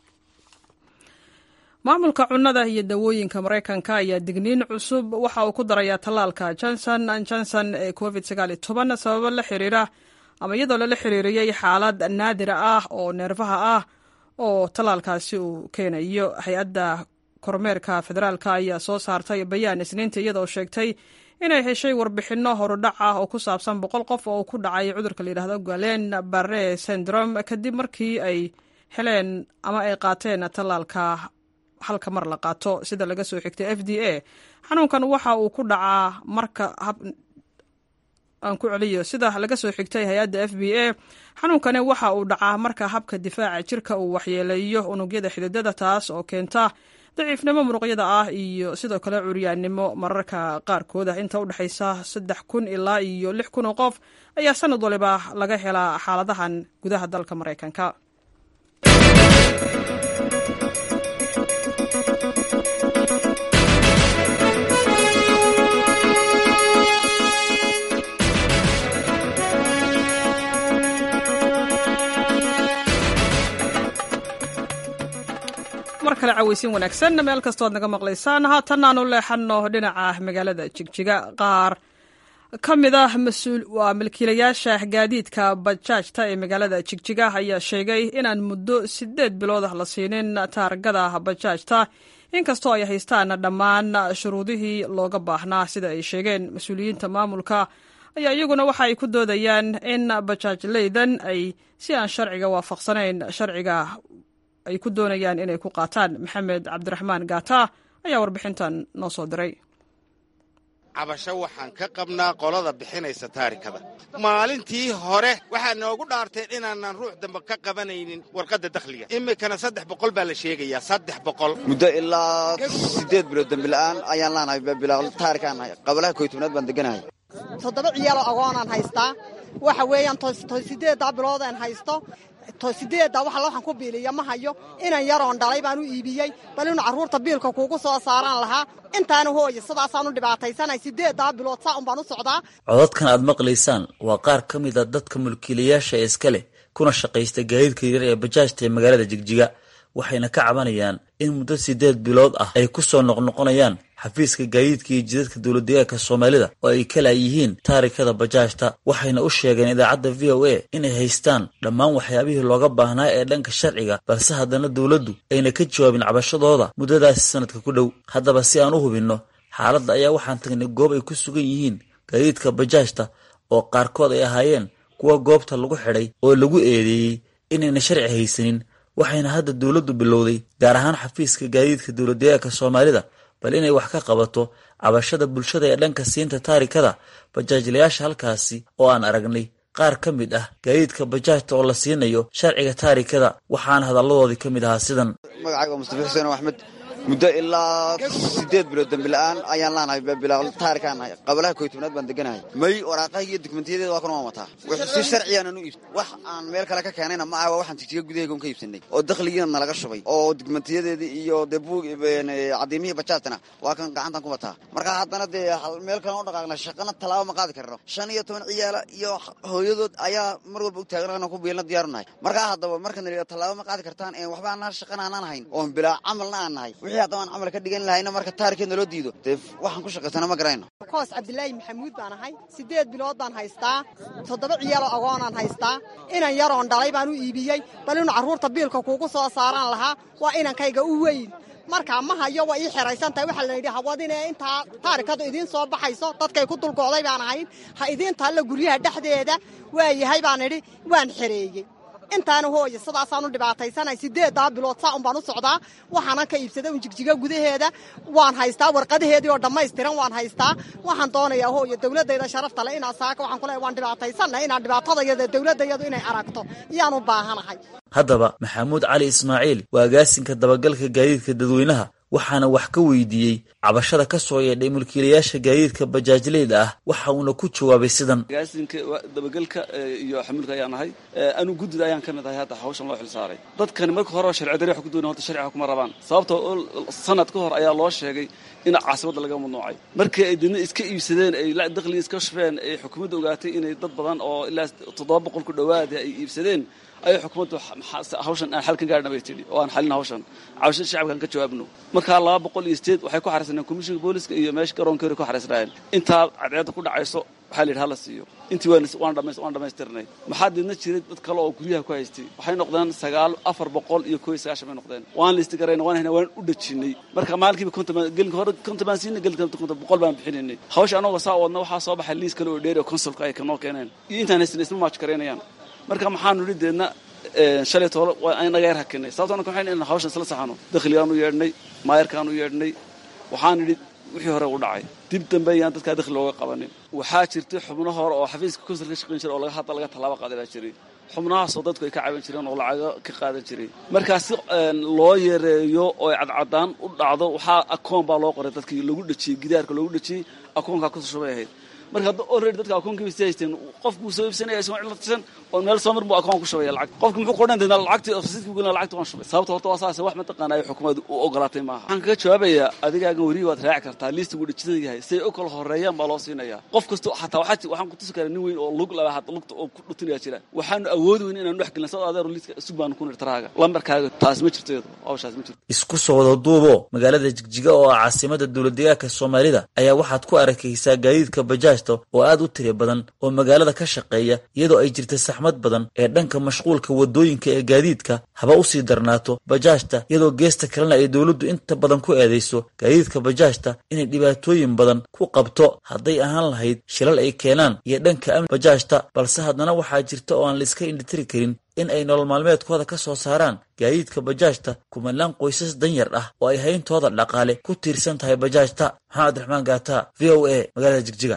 maamulka cunnada iyo dawooyinka Mareykanka ayaa digniin cusub waxa uu ku darayaa tallaalka Johnson and Johnson ee covid sagaal iyo toban sababo la xiriira ama iyadoo lala xiriiriyey xaalad naadira ah oo neerfaha ah oo tallaalkaasi uu keenayo. hay-adda kormeerka federaalka ayaa soo saartay bayaan isniinta iyadoo sheegtay inay heshay warbixinno horudhac ah oo ku saabsan boqol qof oo ku dhacay cudurka la yidhaahdo Guillain-Barré syndrome kadib markii ay heleen ama ay qaateen tallaalka halka mar la qaato. sida laga soo xigtay F D A, xanuunkan waxa uu ku dhacaa marka hab aan ku celiyo sida laga soo xigtay hay-adda F B A, xanuunkani waxa uu dhacaa marka habka difaaca jirka uu waxyeeleeyo unugyada xididada, taas oo keenta daciifnimo muruqyada ah iyo sidoo kale curyaannimo mararka qaarkood. inta u dhexaysa saddex kun ilaa iyo lix kun oo qof ayaa sanad waliba laga helaa xaaladahan gudaha dalka Mareykanka. mar kale cawaysin wanaagsan meel kastoo aad naga maqlaysaan. haatan aanu leexano dhinaca magaalada Jigjiga. qaar ka mid ah mas-uul waa milkiilayaasha gaadiidka bajaajta ee magaalada Jigjiga ayaa sheegay inaan muddo sideed bilood ah la siinin taargada bajaajta, inkastoo ay haystaan dhammaan shuruudihii looga baahnaa. sida ay sheegeen mas-uuliyiinta maamulka ayaa iyaguna waxa ay ku doodayaan in bajaajleydan ay si aan sharciga waafaqsanayn sharciga ay ku doonayaan inay ku qaataan. maxamed cabdiraxmaan gaata ayaa warbixintan noo soo diray. cabasho waxaan ka qabnaa qolada bixinaysa taarikada. maalintii hore waxaa noogu dhaarteen inaanan ruux dambe ka qabanaynin warqadda dakhliga. iminkana saddex boqol baa la sheegayaa. saddex boqol muddo ilaa siddeed bilood dambila'aan ayaan laanahay bilaa taarikaan qabalaha koytobnaad baan deganahay. toddoba ciyaaloo agoonaan haystaa. waxa weeyaan to sideeddaa biloodaan haysto. to sideeddaa waxa waxaan ku biiliya ma hayo. inan yaroon dhalay baan u iibiyey bal inu carruurta biilka kuugu soo saaraan lahaa. intaana hooye sidaasaan u dhibaataysanay. sideeddaa bilood saa un baan u socdaa. codadkan aad maqlaysaan waa qaar ka mid a dadka mulkiilayaasha ee iska leh kuna shaqaysta gaadiidka yar ee bajaajta ee magaalada Jigjiga. waxayna ka cabanayaan in muddo sideed bilood ah ay ku soo noqnoqonayaan xafiiska gaadiidka iyo jidadka dowladdeegaanka Soomaalida oo ay kala yihiin taarikada bajaajta. waxayna u sheegeen idaacadda V O A inay haystaan dhammaan waxyaabihii looga baahnaa ee dhanka sharciga, balse haddana dowladdu ayna ka jawaabin cabashadooda muddadaasi sanadka ku dhow. haddaba si aan u hubinno xaaladda ayaa waxaan tagnay goob ay ku sugan yihiin gaadiidka bajaajta oo qaarkood ay ahaayeen kuwa goobta lagu xidhay oo lagu eedeeyey inayna sharci haysanin. waxayna hadda dowladdu bilowday gaar ahaan xafiiska gaadiidka dowladdeegaanka Soomaalida bal inay wax ka qabato cabashada bulshada ee dhanka siinta taarikada bajaajlayaasha halkaasi oo aan aragnay qaar ka mid ah gaadiidka bajaajta oo la siinayo sharciga taarikada. waxaana hadalladoodii ka mid ahaa sidan. magacayga waa Mustafa Xuseen Axmed. muddo ilaa sideed bilood dambi la'aan ayaan laanahay bilaa taarikaan nahay qabalaha koytobnaad baan deganahay may waraaqaha iyo dukumentiyada waa kana wataa wixii si sharciyan aanu iibsan wax aan meel kale ka keenayna ma aha waxaan tijiga gudaheega ka iibsanay oo dakhligiina nalaga shubay oo dukumentiyadeedii iyo debuug cadiimihii bajaatana waa kan gacantan ku wataa marka haddana dee meel kale u dhaqaaqna shaqana talaabo ma qaadi karno shan iyo toban ciyaala iyo hooyadood ayaa mar walba u taagan ku biilna diyaarunahay marka haddaba markan la talaabo ma qaadi kartaan ee waxba aan shaqana aan ahayn oo bilaa camalna aan nahay wixii haddaba aan camal ka dhigan lahayna marka taariikhna loo diido dee waxaan ku shaqaysana ma garayno koos cabdilaahi maxamuud baan ahay sideed bilood baan haystaa toddoba ciyaalo agoonaan haystaa inan yaroon dhalay baan u iibiyey bal inuu carruurta biilka kuugu soo saaraan lahaa waa inankayga u weyn markaa ma hayo waa ii xeraysan tahay waxaa la yidhi hawadinee intaa taarikadu idiin soo baxayso dadkay ku dulgo'day baan ahayn ha idiin taalla guryaha dhexdeeda waa yahay baan idhi waan xereeyey intaana hooye sidaasaanu dhibaataysanahay sideeddaa bilood saa un baan u socdaa waxaanan ka iibsaday un jigjiga gudaheeda waan haystaa warqadaheedii oo dhammaystiran waan haystaa waxaan doonayaa hooye dawladdayda sharafta le inaa saaka waxaan ku leehay waan dhibaataysannahay inaan dhibaatadayada dawladdayadu inay aragto iyaan u baahanahay haddaba maxamuud cali ismaaciil waa agaasinka dabagalka gaadiidka dadweynaha waxaana wax ka weydiiyey cabashada ka soo yeedhay mulkiilayaasha gaadiidka bajaajleyda ah waxa uuna ku jawaabay sidan agaasinka dabagalka iyo xamuulka ayaan ahay anu guddida ayaan ka mid ahay hadda hawshan loo xil saaray dadkani marka hore sharci darri wax ku doonay horta sharciga kuma rabaan sababtoo sanad ka hor ayaa loo sheegay in caasimadda laga mamnuucay markii ay didna iska iibsadeen ay dakhliga iska shufeen ay xukuumadda ogaatay inay dad badan oo ilaa toddoba boqol ku dhowaada ay iibsadeen ayay xukuumaddu hawshan aan xal ka gaarna bay tidhi oo aan xalin hawshan cabashada shacabkaan ka jawaabno markaa laba boqol iyo sideed waxay ku xariisaneen komishinka booliska iyo meesha garoonkeeda ku xariisnaayeen intaa cadceedda ku dhacayso waxaa la yidhi hala siiyo intii waan dhammaystirnay maxaa deedna jiray dad kale oo guryaha ku haystay waxay noqdeen sagaal afar boqol iyo koo iyo sagaashan bay noqdeen waan liisti garayna waan hayna waan u dhajinnay marka maalinkiiba gelinka hore konton baan siinay gelinka konton boqol baan bixinaynay hawsha anagoo saa wadna waxaa soo baxay liis kale oo dheeri oo konsulka ay kanoo keeneen iyo intaan haysanay isma maaj garaynayaan marka maxaanu nidhi deedna shalay toole waa naga yar hakinay sababtoo anaka waxayna inaan hawshan isla saxano dakhligaan u yeedhnay maayarkaan u yeedhnay waxaan nidhi wixii hore u dhacay dib dambe ayaan dadkaa dakhli looga qabanin waxaa jirtay xubno hore oo xafiiska konsul ka shaqayn jiray oo hadda laga tallaabo qaaday baa jiray xubnahaasoo dadku ay ka caban jireen oo lacago ka qaadan jiray markaa si loo yareeyo oo ay cadcadaan u dhacdo waxaa akoon baa loo qoray dadkii lagu dhajiyey gidaarka loogu dhajiyey akoonkaa ku shubay ahayd marka hadda already dadka akoonkiiba si haysteen qofku soo iibsanaya isagoo cilatisan oo meel soo mar buu akoon ku shubaya lacag qofku muxuu qodhan deena lacagtii ofiiska u gelina lacagta waan shubay sababta horta waa saas wax ma taqaanay xukuumaddu u ogolaatay maaha waxaan kaga jawaabayaa adigaagan weriyi waad raaci kartaa liistigu dhajisan yahay say u kala horeeyaan baa loo siinayaa qof kasta xataa waxaa waxaan ku tusi karaa nin weyn oo lug laba had lugta oo ku dhutinaya jira waxaanu awoodi weyn inaanu dhex gelin sabab adeer liiska sug baanu ku nirtaraaga lambarkaaga taas ma jirto iyadu hawshaas ma jirto isku soo wada duubo magaalada jigjiga oo ah caasimada dowladdeegaanka Soomaalida ayaa waxaad ku arkaysaa gaadiidka bajaajta oo aad u tiro badan oo magaalada ka shaqeeya iyadoo ay jirto saxmad badan ee dhanka mashquulka wadooyinka ee gaadiidka haba u sii darnaato bajaajta iyadoo geesta kalena ay dawladdu inta badan ku eedeyso gaadiidka bajaajta inay dhibaatooyin badan ku qabto hadday ahaan lahayd shilal ay keenaan iyo dhanka amni bajaajta balse haddana waxaa jirta oo aan la iska indhitiri karin in ay nolol maalmeedkooda ka soo saaraan gaadiidka bajaajta kumanaan qoysas danyar ah oo ay hayntooda dhaqaale ku tiirsan tahay bajaajta maxamed abdiraxmaan gaata v o a magaalada jigjiga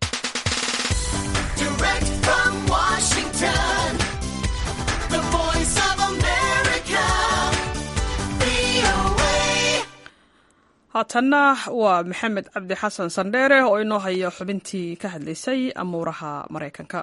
haatanna waa maxamed cabdi xasan sandheere oo inoo haya xubintii ka hadlaysay amuuraha maraykanka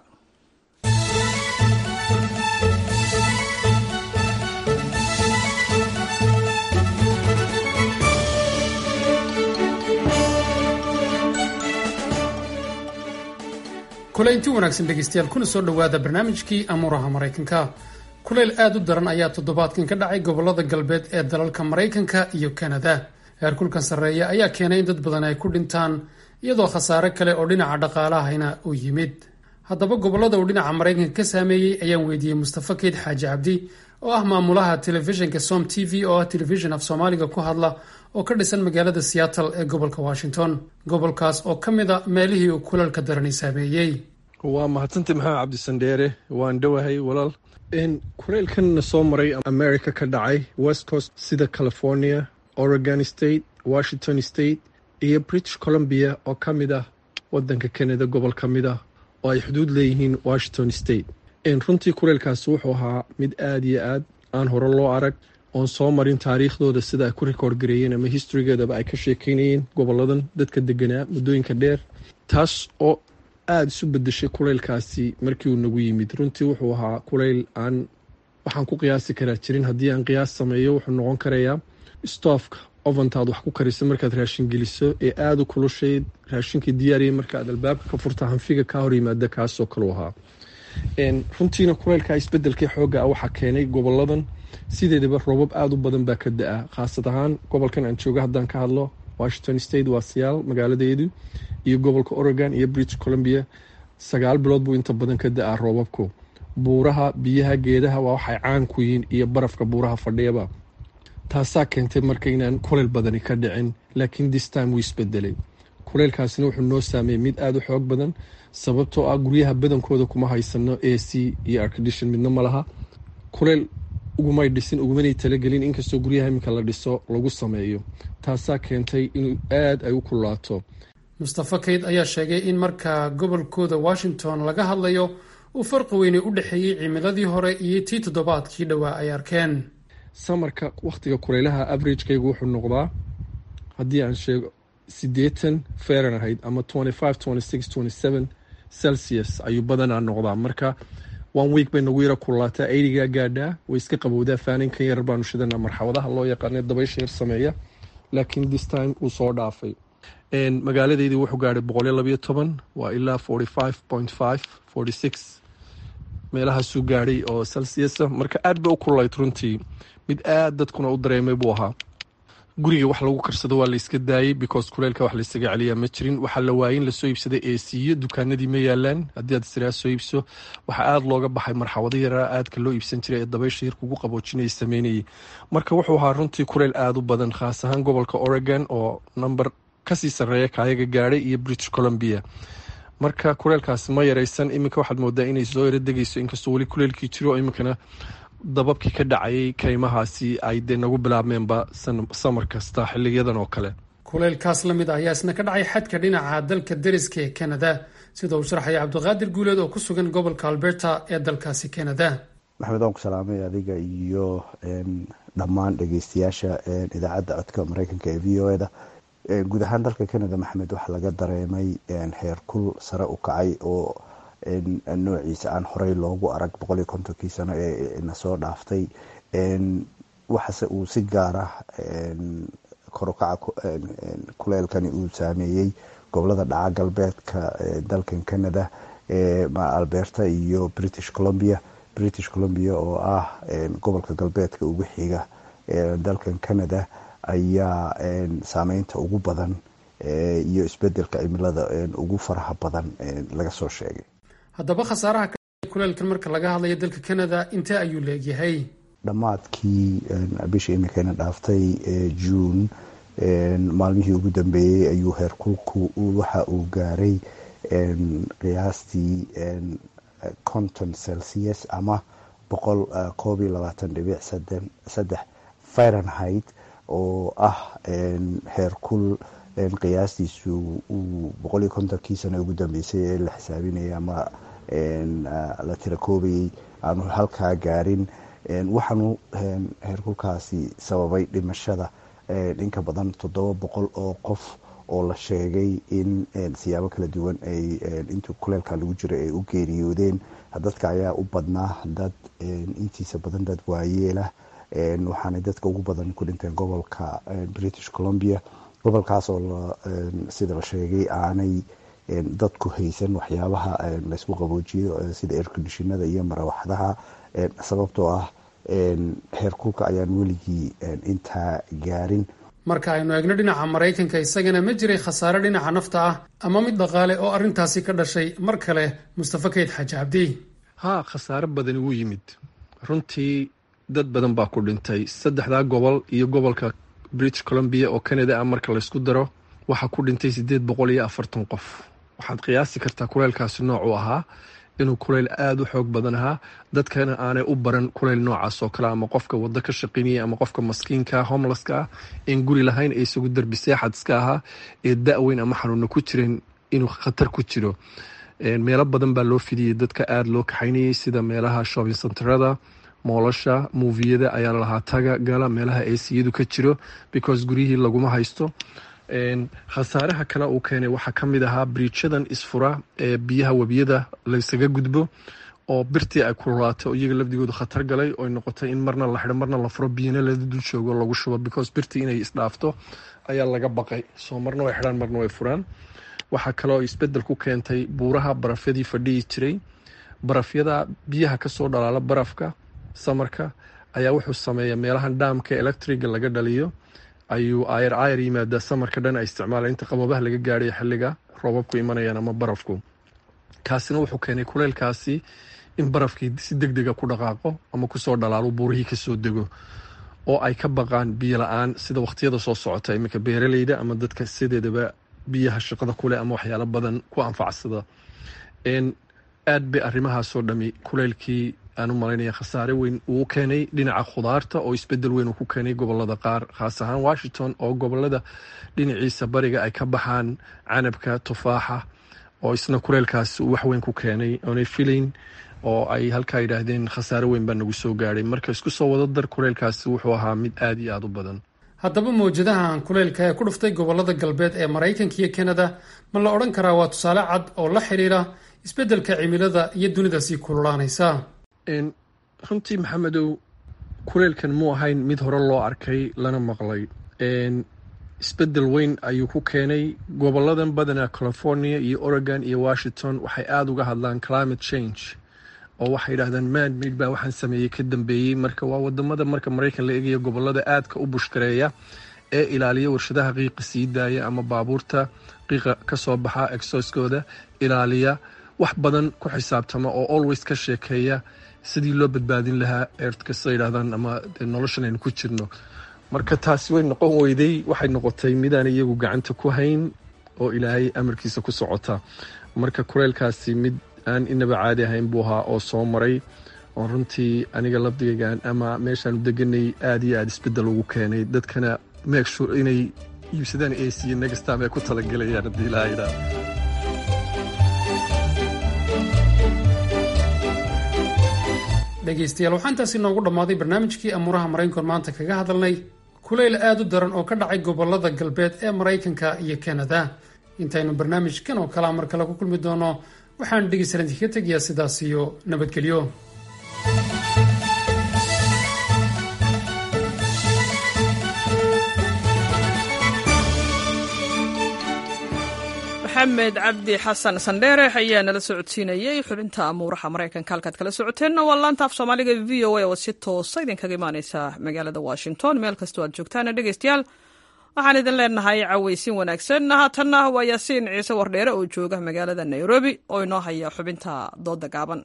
kulaynti wanaagsan dhegaystayaal kuna soo dhowaada barnaamijkii amuuraha maraykanka kulayl aad u daran ayaa toddobaadkan ka dhacay gobollada galbeed ee dalalka maraykanka iyo kanada heerkulkan sarreeya ayaa keenay in dad badan ay ku dhintaan iyadoo khasaare kale oo dhinaca dhaqaalahayna uu yimid haddaba gobollada uu dhinaca maraykanka ka saameeyey ayaan weydiiyey mustafa keyd xaaji cabdi oo ah maamulaha telefishinka som t v oo ah telefishin af soomaaliga ku hadla oo ka dhisan magaalada seattle ee gobolka washington gobolkaas oo ka mid a meelihii uu kulalka darani saameeyey waa mahadsantay maxamed cabdisandheere waan dhowahay walaal kulaylkanna soo maray america ka dhacay west coast sida california oregon state washington state iyo british columbia oo ka mid ah wadanka canada gobol ka mid ah oo ay xuduud leeyihiin washington state runtii kulaylkaasi wuxuu ahaa mid aad iyo aad aan hore loo arag oon soo marin taariikhdooda sida ay ku record gareeyeen ama historygeedaba ay ka sheekeynayeen goboladan dadka deganaa muddooyinka dheer, taas oo aada isu bedeshay kuleylkaasi markii uu nagu yimid. runtii wuxuu ahaa kuleyl aan waxaan ku qiyaasi karaa jirin. haddii aan qiyaas sameeyo wuxuu noqon karayaa stoofka ofantaad wax ku kariso markaad raashin geliso ee aada u kulushayd raashinkii diyaariyay markaaad albaabka ka furta hanfiga kaa hor yimaada, kaasoo kaleu ahaa. runtiina kuleylkaa isbedelkii xooga ah waxaa keenay goboladan sideedaba roobab aada u badan baa ka da-a, khaasad ahaan gobolkan aan jooga haddaan ka hadlo Washington State waa Seattle magaaladeedu, iyo gobolka Oregon iyo British Columbia sagaal bilood buu inta badan ka da-a roobabku. buuraha biyaha geedaha waa waxay caan ku yihiin iyo barafka buuraha fadhiyaba, taasaa keentay marka inaan kuleyl badani ka dhicin. laakiin this time wuu isbedelay. kuleylkaasina wuxuu noo saameeyey mid aada u xoog badan, sababtoo ah guryaha badankooda kuma haysano A C iyo aircondition midna ma laha. kuleyl ugumay dhisin ugumanay talagelin, inkastoo guryaha iminka la dhiso lagu sameeyo, taasaa keentay inuu aada ay u kulaato. mustafa kayd ayaa sheegay in marka gobolkooda Washington laga hadlayo uu farqi weyne u dhexeeyey cimiladii hore iyo tii toddobaadkii dhowaa ay arkeen. samarka wakhtiga kuleylaha averagekaygu wuxuu noqdaa haddii aan sheego siddeetan Fahrenheit ama twenty-five, twenty-six, twenty-seven Celsius ayuu badanaa noqdaa. marka one week bay nagu yara kulaataa, eighty-gaa gaadhaa, way iska qabowdaa. faaninkan yar baanu shidanaa marxawadaha loo yaqaanay dabaysha yar sameeya, laakiin this time uu soo dhaafay. magaaladeydii wuxuu gaadhay boqol iyo labayo toban, waa ilaa forty-five point five, forty-six meelahaasuu gaadhay oo Celsius. marka aad bay u kululayd runtii, mid aad dadkuna u dareemay buu ahaa. guriga wax lagu karsado waa la iska daayay because kuleylka wax la isaga celiyaa ma jirin. waxaa la waayay in lasoo iibsaday A C iyo dukaanadii ma yaalaan. haddii aad siraa soo iibso waxaa aada looga baxay marxawado yaraa aadka loo iibsan jiray ee dabaysha yar kugu qaboojinaya sameynayay. marka wuxuu ahaa runtii kuleyl aada u badan, khaas ahaan gobolka Oregon oo number kasii sarreeya kaayaga gaadhay iyo British Columbia. marka kuleylkaasi ma yaraysan. iminka waxaad moodaa inay soo yara degayso, inkastoo weli kuleylkii jiro. iminkana dababkii ka dhacayay kaymahaasi ay dee nagu bilaabmeenba samar kasta xiliyadan oo kale. kuleylkaas la mid ah ayaa isna ka dhacay xadka dhinaca dalka deriska ee Canada, sida uu sharaxaya Cabdiqaadir Guuleed oo ku sugan gobolka Alberta ee dalkaasi Canada. maxamed aan ku salaamay adiga iyo dhammaan dhegeystayaasha idaacadda codka Mareykanka ee V O A da. guud ahaan dalka Canada maxamed waxaa laga dareemay heerkul sare u kacay oo noociisa aan horey loogu arag boqol iyo kontonkii sano ee na soo dhaaftay. waxaase uu si gaar ah kor u kaca kuleylkani uu saameeyey gobolada dhaca galbeedka dalkan Canada ee Alberta iyo British Columbia. British Columbia oo ah gobolka galbeedka ugu xiga ee dalkan Canada ayaa saameynta ugu badan iyo isbedelka cimilada ugu faraha badan laga soo sheegay. haddaba khasaaraha kuleylkan marka laga hadlayo dalka Canada intee ayuu leegyahay? dhammaadkii bishii imikana dhaaftay June maalmihii ugu dambeeyey ayuu heerkulku waxa uu gaaray qiyaastii konton Celsius ama boqol koob iyo labaatan dhibic saddex Fahrenheit oo ah heerkul qiyaastiisu uu boqol iyo kontonkii sano ugu dambeysay ee la xisaabinayay ama la tira koobayay aanu halkaa gaarin. waxaanu heerkulkaasi sababay dhimashada inka badan toddoba boqol oo qof oo la sheegay in siyaabo kala duwan ay intuu kuleelka lagu jiro ay u geeriyoodeen. dadka ayaa u badnaa dad intiisa badan dad waayeelah, waxaana dadka ugu badan ku dhinteen gobolka British Columbia. gobolkaas oo sida la sheegay aanay dadku haysan waxyaabaha laysku qaboojiyo sida air conditionada iyo marawaxadaha, sababtoo ah heerkulka ayaan weligii intaa gaarin. marka aynu eegno dhinaca Mareykanka, isagana ma jiray khasaare dhinaca nafta ah ama mid dhaqaale oo arrintaasi ka dhashay? mar kale Mustafa Kayd Xaaji Cabdi. haa, khasaare badan wuu yimid runtii. dad badan baa ku dhintay saddexdaa gobol iyo gobolka British Columbia oo Canada ah. marka la isku daro waxaa ku dhintay sideed boqol iyo afartan qof. waxaad qiyaasi kartaa kuleylkaasi noocu ahaa inuu kuleyl aada u xoog badan ahaa. dadkana aanay u baran kuleyl noocaas oo kale, ama qofka waddo ka shaqaynaya ama qofka maskiinka homelesska ah een guri lahayn ee isagu darbi seexad iska ahaa ee da-weyn ama xanuuna ku jireen inuu khatar ku jiro. meelo badan baa loo fidiyey dadka aada loo kaxaynayay, sida meelaha shopping centerada, moolasha moviyada ayaa lahaa taga gala meelaha aciyadu ka jiro because guryihii laguma haysto khasaaraha kale uu keenay waxaa ka mid ahaa briijadan isfura ee biyaha webiyada laysaga gudbo oo birtii ay kululaato iyaga lafdigooda khatar galay oo noqotay in marna la xidho marna la furo biyana la dul joogo lagu shubo because birtii inay isdhaafto ayaa laga baqay soo marna way xidhaan marna way furaan waxaa kaloo isbedel ku keentay buuraha barafyadii fadhiyi jiray barafyada biyaha kasoo dhalaala barafka samarka ayaa wuxuu sameeya meelahan dhaamka electriga laga dhaliyo ayuu ayar ayar yimaada samarka dhan ay isticmaala inta qababaha laga gaadhay xilliga roobabku imanayaan ama barafku kaasina wuxuu keenay kuleylkaasi in barafkii si degdega ku dhaqaaqo ama kusoo dhalaalo buurihii kasoo dego oo ay ka baqaan biyo la-aan sida waqtiyada soo socota iminka beeraleyda ama dadka sideedaba biyaha shaqada kuleh ama waxyaalo badan ku anfacsada aad bay arrimahaasoo dhami kuleylkii aan u malaynaya khasaare weyn uu keenay dhinaca khudaarta oo isbedel weyn uu ku keenay gobolada qaar khaas ahaan washington oo gobolada dhinaciisa bariga ay ka baxaan canabka tufaaxa oo isna kuleylkaas uu waxweyn ku keenay oonay filayn oo ay halkaa yidhaahdeen khasaare weyn baa nagu soo gaadhay marka isku soo wada dar kuleylkaasi wuxuu ahaa mid aad iyo aada u badan haddaba mawjadahan kuleylka ee ku dhuftay gobolada galbeed ee maraykanka iyo kanada ma la odhan karaa waa tusaale cad oo la xidhiira isbeddelka cimilada iyo dunida sii kululaanaysa runtii maxamedow kuleylkan muu ahayn mid hore loo arkay lana maqlay isbedel weyn ayuu ku keenay goboladan badanaa california iyo oregon iyo washington waxay aada uga hadlaan climate change oo waxay yidhahdaan man made baa waxaan sameeyey ka dambeeyey marka waa wadamada marka maraykan la eegaya gobolada aadka u bushkareeya ee ilaaliya warshadaha qiiqa sii daaya ama baabuurta qiiqa kasoo baxa exoskooda ilaaliya wax badan ku xisaabtama oo always ka sheekeeya sidii loo badbaadin lahaa earthkasa yidhahdaan ama noloshan aynu ku jirno marka taasi way noqon weyday waxay noqotay midaan iyagu gacanta ku hayn oo ilaahay amarkiisa ku socota marka kuleylkaasi mid aan inaba caadi ahayn buu ahaa oo soo maray oo runtii aniga lafdigaygaan ama meeshaanu deganay aad iyo aada isbedel ugu keenay dadkana make sure inay iibsadaan ac iyo negastam ay ku talagalayaan haddii ilaaha yidhaah dhegaystayaal waxaa intaasi noogu dhammaaday barnaamijkii amuuraha maraykanku maanta kaga hadalnay kuleyl aad u daran oo ka dhacay gobolada galbeed ee maraykanka iyo kanada intaynu barnaamijkan oo kalea mar kale ku kulmi doono waxaan dhegaystayaal idinkaga tegayaa sidaas iyo nabadgelyo maxamed cabdi xasan sandheere ayaa nala socodsiinayay xubinta amuuraha maraykanka halkaad kala socoteenna waa laanta af soomaaliga v o a oo si toosa idinkaga imaaneysa magaalada washington meel kastoo aad joogtaan dhegaystayaal waxaan idin leenahay cawaysin wanaagsan haatanna waa yaasiin ciise wardheere oo jooga magaalada nairobi oo inoo haya xubinta dooda gaaban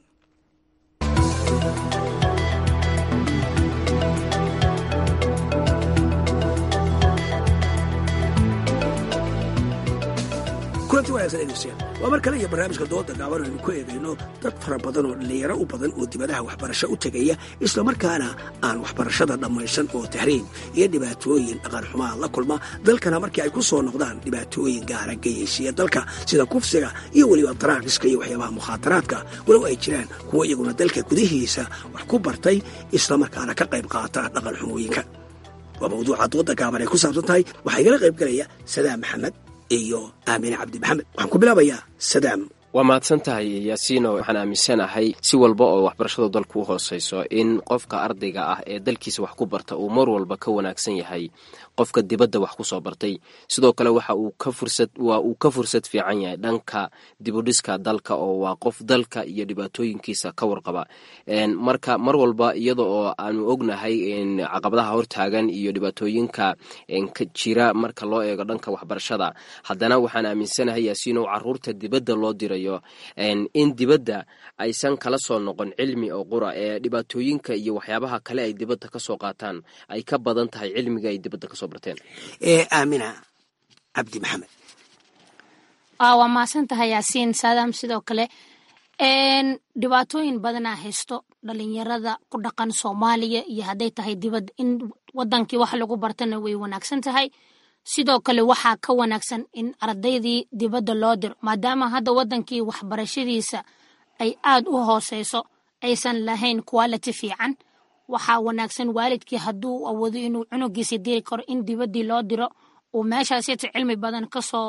kulanti wanaagsan dhegeystayaal waa mar kale iyo barnaamijka dooda gaaban aynu ku eegayno dad fara badan oo dhallinyaro u badan oo dibadaha waxbarasho u tegaya islamarkaana aan waxbarashada dhammaysan oo tahriin iyo dhibaatooyin dhaqan xumaa la kulma dalkana markii ay ku soo noqdaan dhibaatooyin gaara geyaysiya dalka sida kufsiga iyo weliba daraagiska iyo waxyaabaha mukhaadaraadka walow ay jiraan kuwo iyaguna dalka gudihiisa wax ku bartay islamarkaana ka qayb qaata dhaqan xumooyinka waa mawduuca dooda gaaban ay ku saabsan tahay waxaa igala qayb gelaya sadaam maxamed iyo aamine cabdi maxamed waxaan ku bilaabayaa sadaam waa mahadsan tahay yaasiino waxaan aaminsanahay si walba oo waxbarashadu dalku u hooseyso in qofka ardayga ah ee dalkiisa wax ku barta uu mar walba ka wanaagsan yahay qofka dibadda wax ku soo bartay sidoo kale waxa uu ka fursad waa uu ka fursad fiican yahay dhanka dibudhiska dalka oo waa qof dalka iyo dhibaatooyinkiisa ka warqaba marka mar walba iyada oo aanu ognahay caqabadaha hortaagan iyo dhibaatooyinka jira marka loo eego dhanka waxbarashada haddana waxaan aaminsanahay yaasiino caruurta dibadda loo dirayo in dibadda aysan kala soo noqon cilmi oo qura ee dhibaatooyinka iyo waxyaabaha kale ay dibadda ka soo qaataan ay ka badan tahay cilmiga ay dibadda ka soo barteen aamina cabdi maxamed waa mahadsan tahay yaasiin saadaam sidoo kale dhibaatooyin badanaa haysto dhalinyarada ku dhaqan soomaaliya iyo hadday tahay dibad in wadankii wax lagu bartana way wanaagsan tahay sidoo kale waxaa ka wanaagsan in ardaydii dibadda loo diro maadaama hadda wadankii waxbarashadiisa ay aad u hooseyso aysan lahayn quality fiican waxaa wanaagsan waalidkii hadduu awoodo inuu cunugiisa diri karo in dibaddii loo diro uu meeshaasita cilmi badan kasoo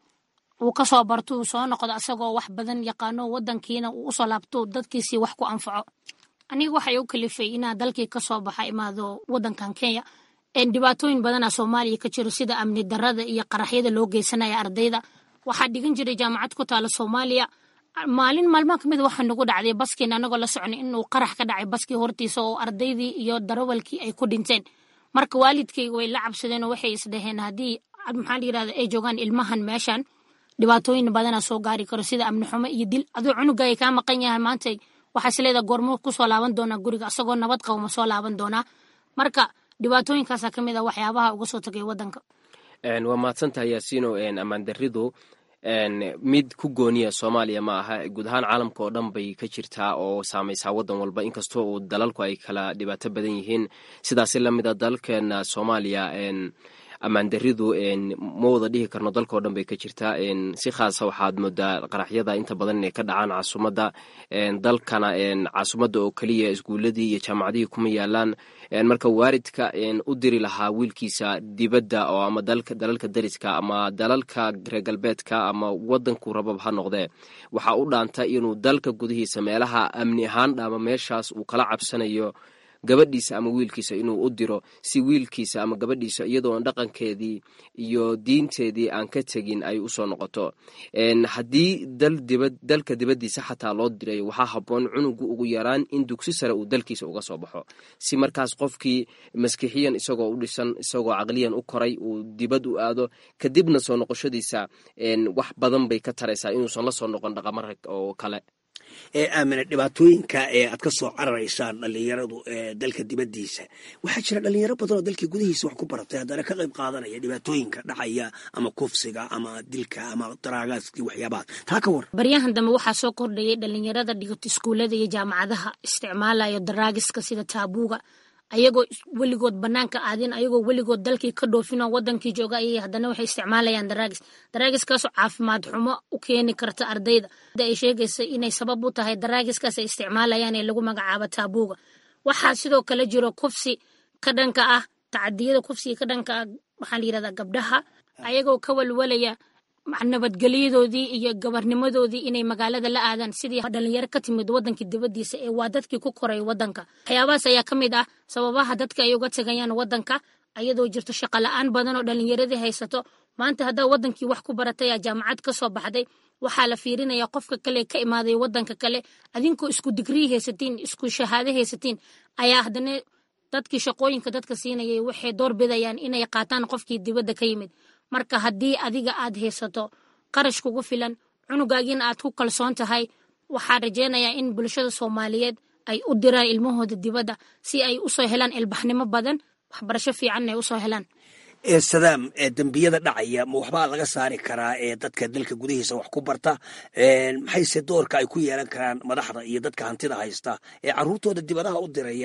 uu kasoo barto uu soo noqdo asagoo wax badan yaqaano wadankiina uu usoo laabto dadkiisii wax ku anfaco. aniga waxay u kalifay inaa dalkii kasoo baxa imaado wadankan Kenya. dhibaatooyin badana Soomaaliya ka jiro sida amni darrada iyo qaraxyada loo geysanaya ardayda. waxaa dhigan jiray jaamacad ku taala Soomaaliya. maalin maalmaha kamid waxaa nagu dhacday baskiin anagoo la socon inuu qarax ka dhacay baskii hortiisa oo ardaydii iyo darawalkii ay ku dhinteen. marka waalidkayga way la cabsadeen oo waxay isdhaheen haddii maxaa la yiraahdaa ay joogaan ilmahan meeshan dhibaatooyin badana soo gaari karo sida amni xumo iyo dil. adoo cunuga ay ka maqan yahay maanta waxaa isleedahay goormo ku soo laaban doona guriga asagoo nabad qabo ma soo laaban doona. marka dhibaatooyinkaas ka mid ah waxyaabaha uga soo tagay wadanka. een waa maadsantahay Yaasiino een amaan daridu een mid ku gooniya Soomaaliya ma aha guud ahaan caalamka oo dhan bay ka jirtaa oo saamaysa wadan walba inkastoo uu dalalku ay kala dhibaato badan yihiin sidaas la mid ah dalkeena Soomaaliya een amaan daridu een ma wada dhihi karno dalka oo dhan bay ka jirtaa een si khaas ah waxaad moodaa qaraxyada inta badan ee ka dhacaan caasimadda een dalkana een caasimadda oo kaliya iskuuladii iyo jaamacadihii kuma yaalaan een marka waalidka een u diri lahaa wiilkiisa dibadda oo ama dalka dalalka dariska ama dalalka reer galbeedka ama wadanku rabab ha noqdee waxa u dhaanta inuu dalka gudihiisa meelaha amni ahaan dhama meeshaas uu kala cabsanayo gabadhiisa ama wiilkiisa inuu u diro si wiilkiisa ama gabadhiisa iyadoo dhaqankeedii iyo diinteedii aan ka tagin ay u soo noqoto. een hadii dal dibad dalka dibadiisa xataa loo diray waxa haboon cunugu ugu yaraan in dugsi sare uu dalkiisa uga soo baxo si markaas qofkii maskixiyan isagoo u dhisan isagoo aqliyan u koray uu dibad u aado kadibna soo noqoshadiisa een wax badan bay ka taraysaa inuusan la soo noqon dhaqamar oo kale. ee aamina dhibaatooyinka ee aad ka soo cararaysaan dhalinyaradu ee dalka dibadiisa waxaa jira dhalinyaro badan oo dalka gudihiisa wax ku baratay haddana ka qayb qaadanaya dhibaatooyinka dhacaya ama kufsiga ama dilka ama daraagaaskii waxyaabaha taa ka war. baryahan dambe waxaa soo kordhayay dhalinyarada dhigata iskuulada iyo jaamacadaha isticmaalaya daraagiska sida taabuuga ayagoo weligood banaanka aadin ayagoo weligood dalkii ka dhoofin oo wadankii jooga ayay haddana waxay isticmaalayaan daraagis daraagiskaas oo caafimaad xumo u keeni karta ardayda ay sheegaysa inay sabab u tahay daraagiskaas ay isticmaalayaan ee lagu magacaabo taabuuga. waxaa sidoo kale jiro kufsi ka dhanka ah tacadiyada kufsiga ka dhanka ah waxaa la yirahdaa gabdhaha ayagoo ka walwalaya nabadgelyadoodii iyo gabarnimadoodii inay magaalada la aadaan sidii dhalinyaro ka timid wadankii dibadiisa ee waa dadkii ku koray wadanka. waxyaabahaas ayaa ka mid ah sababaha dadka ay uga tagayaan wadanka ayadoo jirto shaqo la'aan badan oo dhalinyaradii haysato. maanta haddaa wadankii wax ku baratay jaamacad ka soo baxday waxaa la fiirinaya qofka kale ka imaaday wadanka kale adinkoo isku digrii haysatiin isku shahaado haysatiin ayaa haddana dadkii shaqooyinka dadka siinayay waxay door bidayaan inay qaataan qofkii dibadda ka yimid. marka haddii adiga aad haysato qarash kugu filan cunugaagiina aad ku kalsoon tahay waxaa rajeynayaa in bulshada Soomaaliyeed ay u diraan ilmahooda dibadda si ay u soo helaan ilbaxnimo badan waxbarasho fiican ay u soo helaan. ee sadaam ee dambiyada dhacaya ma waxbaa laga saari karaa ee dadka dalka gudihiisa wax ku barta een maxayse doorka ay ku yeelan karaan madaxda iyo dadka hantida haysta ee caruurtooda dibadaha u diraya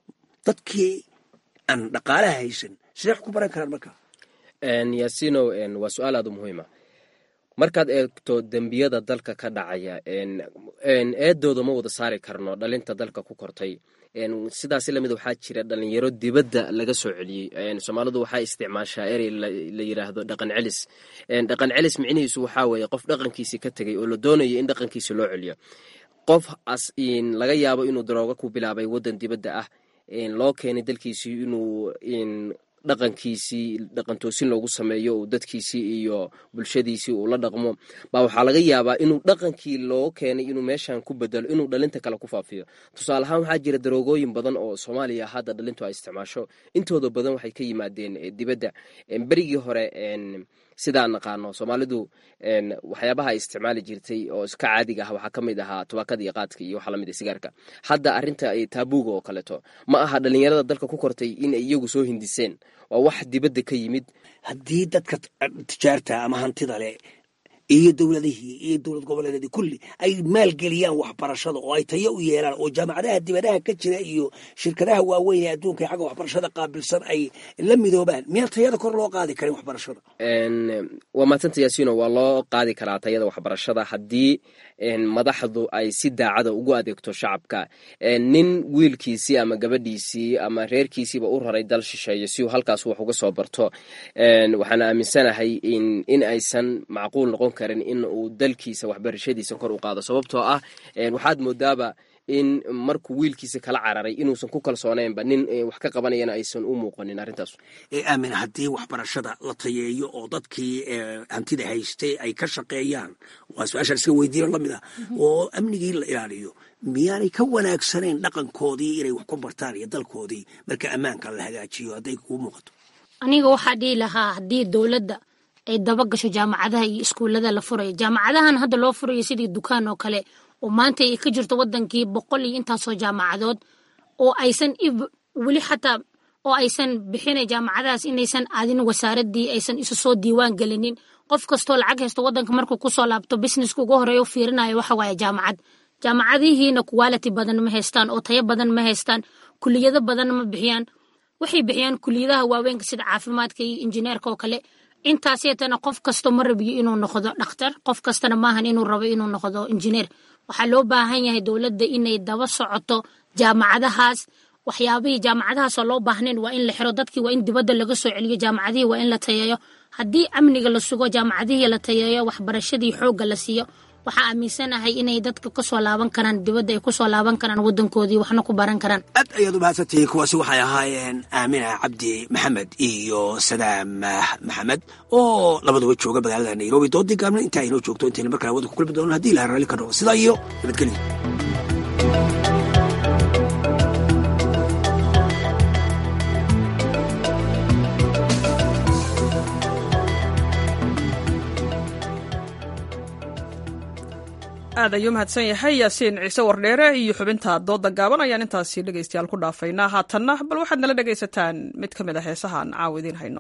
dadkii aan dhaqaalaha haysan sidee wax ku baran karaan marka. een Yaasiino een waa su'aal aad u muhiim ah markaad eegto dambiyada dalka ka dhacaya een een eedooda ma wada saari karno dhalinta dalka ku kortay een sidaas la mid waxaa jira dhalinyaro dibadda laga soo celiyay een Soomaalidu waxay isticmaashaa erey la yiraahdo dhaqan celis een dhaqan celis micnihiisu waxa weeye qof dhaqankiisa ka tagay oo la doonayo in dhaqankiisa loo celiyo qof as in laga yaabo inuu darooga ku bilaabay wadan dibadda ah een loo keenay dalkiisii inuu in dhaqankiisii dhaqan toosin loogu sameeyo oo dadkiisii iyo bulshadiisii uu la dhaqmo baa waxaa laga yaabaa inuu dhaqankii loo keenay inuu meeshan ku bedelo inuu dhalinta kale ku faafiyo. tusaale ahaan waxaa jira daroogooyin badan oo Soomaaliya hadda dhalintu ay isticmaasho intooda badan waxay ka yimaadeen dibadda. berigii hore een sidaan naqaano Soomaalidu een waxyaabaha ay isticmaali jirtay oo iska caadiga ah waxa kamid ahaa tubaakada iyo qaadka iyo waxa la mid ah sigaarka. hadda arinta ay taabuuga oo kaleeto ma aha dhalinyarada dalka ku kortay in ay iyagu soo hindiseen waa wax dibadda ka yimid. haddii dadka tijaarta ama hantida leh iyo dowladihii iyo dowlad goboleedyadii kulli ay maalgeliyaan waxbarashada oo ay tayo u yeelaan oo jaamacadaha dibadaha ka jira iyo shirkadaha waaweyn ee adduunka ee xagga waxbarashada qaabilsan ay la midoobaan miyaan tayada kor loo qaadi karin waxbarashada? waa madsanta yaasiino, waa loo qaadi karaa tayada waxbarashada haddii madaxdu ay si daacada ugu adeegto shacabka. nin wiilkiisii ama gabadhiisii ama reerkiisiiba u raray dal shisheeye si uu halkaas wax uga soo barto, waxaan aaminsanahay in aysan macquul noqon karin in uu dalkiisa waxbarashadiisa kor u qaado. sababtoo ah waxaad moodaaba in markuu wiilkiisa kala cararay inuusan ku kalsoonaynba nin wax ka qabanayana aysan u muuqanin arrintaas. aamin, haddii waxbarashada la tayeeyo oo dadkii hantida haystay ay ka shaqeeyaan, waa su-aashaan iska weydiino lamid ah, oo amnigii la ilaaliyo, miyaanay ka wanaagsanayn dhaqankoodii inay wax ku bartaan iyo dalkoodii marka ammaanka la hagaajiyo hadday kuu muuqato? aniga waxaa dhihi lahaa haddii dowladda ay daba gasho jaamacadaha iyo iskuullada la furayo, jaamacadahan hadda loo furayo sidii dukaan oo kale, oo maanta ay ka jirto wadankii boqol iyo intaasoo jaamacadood oo aysan weli xataa oo aysan bixinay jaamacadahaas inaysan aadin wasaaradii, aysan isu soo diiwaan gelinin. qof kastoo lacag haysto wadanka markuu kusoo laabto businesska ugu horeeya u fiirinayo waxa waaye jaamacad. jaamacadihiina quality badan ma haystaan oo tayo badan ma haystaan, kuliyado badan ma bixiyaan. waxay bixiyaan kuliyadaha waaweynka sida caafimaadka iyo injineerka oo kale. intaasiyatana qof kasto ma rabiyo inuu noqdo dhakhtar, qof kastana maahan inuu rabo inuu noqdo injineer. waxaa loo baahan yahay dowladda inay daba socoto jaamacadahaas. waxyaabihii jaamacadahaasoo loo baahnayn waa in la xiro, dadkii waa in dibadda laga soo celiyo, jaamacadihii waa in la tayeeyo. haddii amniga la sugo, jaamacadihii la tayeeyo, waxbarashadii xoogga la siiyo, waxaa aaminsanahay inay dadka kasoo laaban karaan dibadda, ay kusoo laaban karaan wadankoodii waxna ku baran karaan. aad ayaad u mahadsantihiin. kuwaasi waxay ahaayeen aamina cabdi maxamed iyo sadaam maxamed oo labaduba jooga magaalada nairobi. doodii gaabna intaa aynoo joogto intayna markale wada ku kulmi doono haddii ilaha raalli ka noqdo. sidaa iyo nabadgelyo. aad ayuu mahadsan yahay yaasiin ciise wardheere iyo xubinta dooda gaaban ayaan intaasi dhegaystayaal ku dhaafaynaa. haatanna bal waxaad nala dhegaysataan mid ka mid a heesaha aan caawa idiin hayno.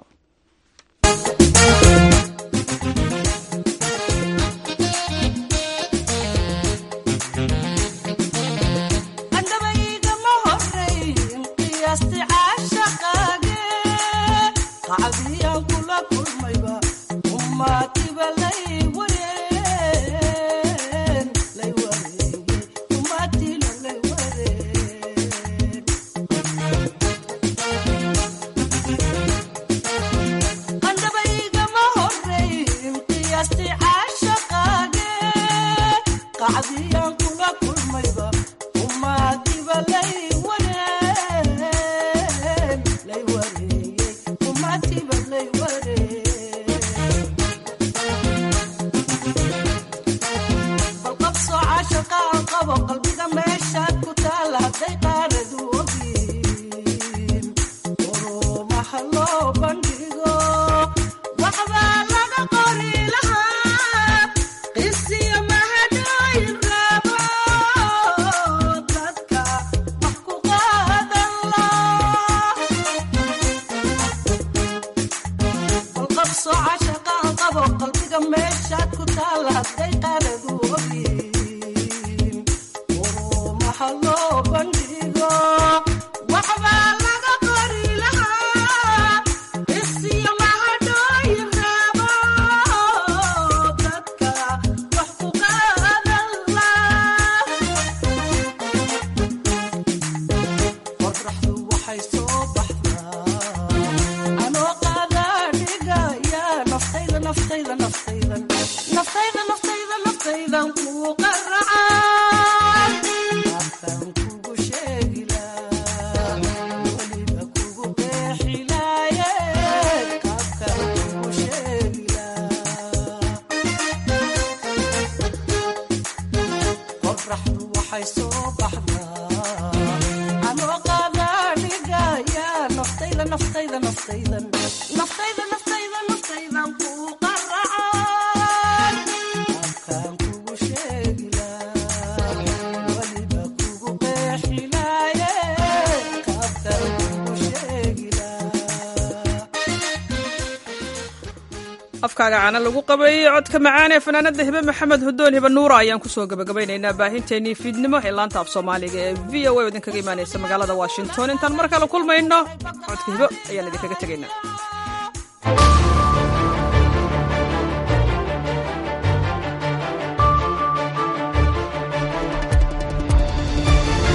afkaaga caana lagu qabeeyey codka macaan ee fanaanada hibe maxamed hudoon hibe nuura ayaan kusoo gabagabaynaynaa baahinteennii fiidnimo ee laanta af soomaaliga ee v o a oo idinkaga imaanaysa magaalada washington intaan mar kale kulmayno codka hibo ayaan idinkaga tegaynaa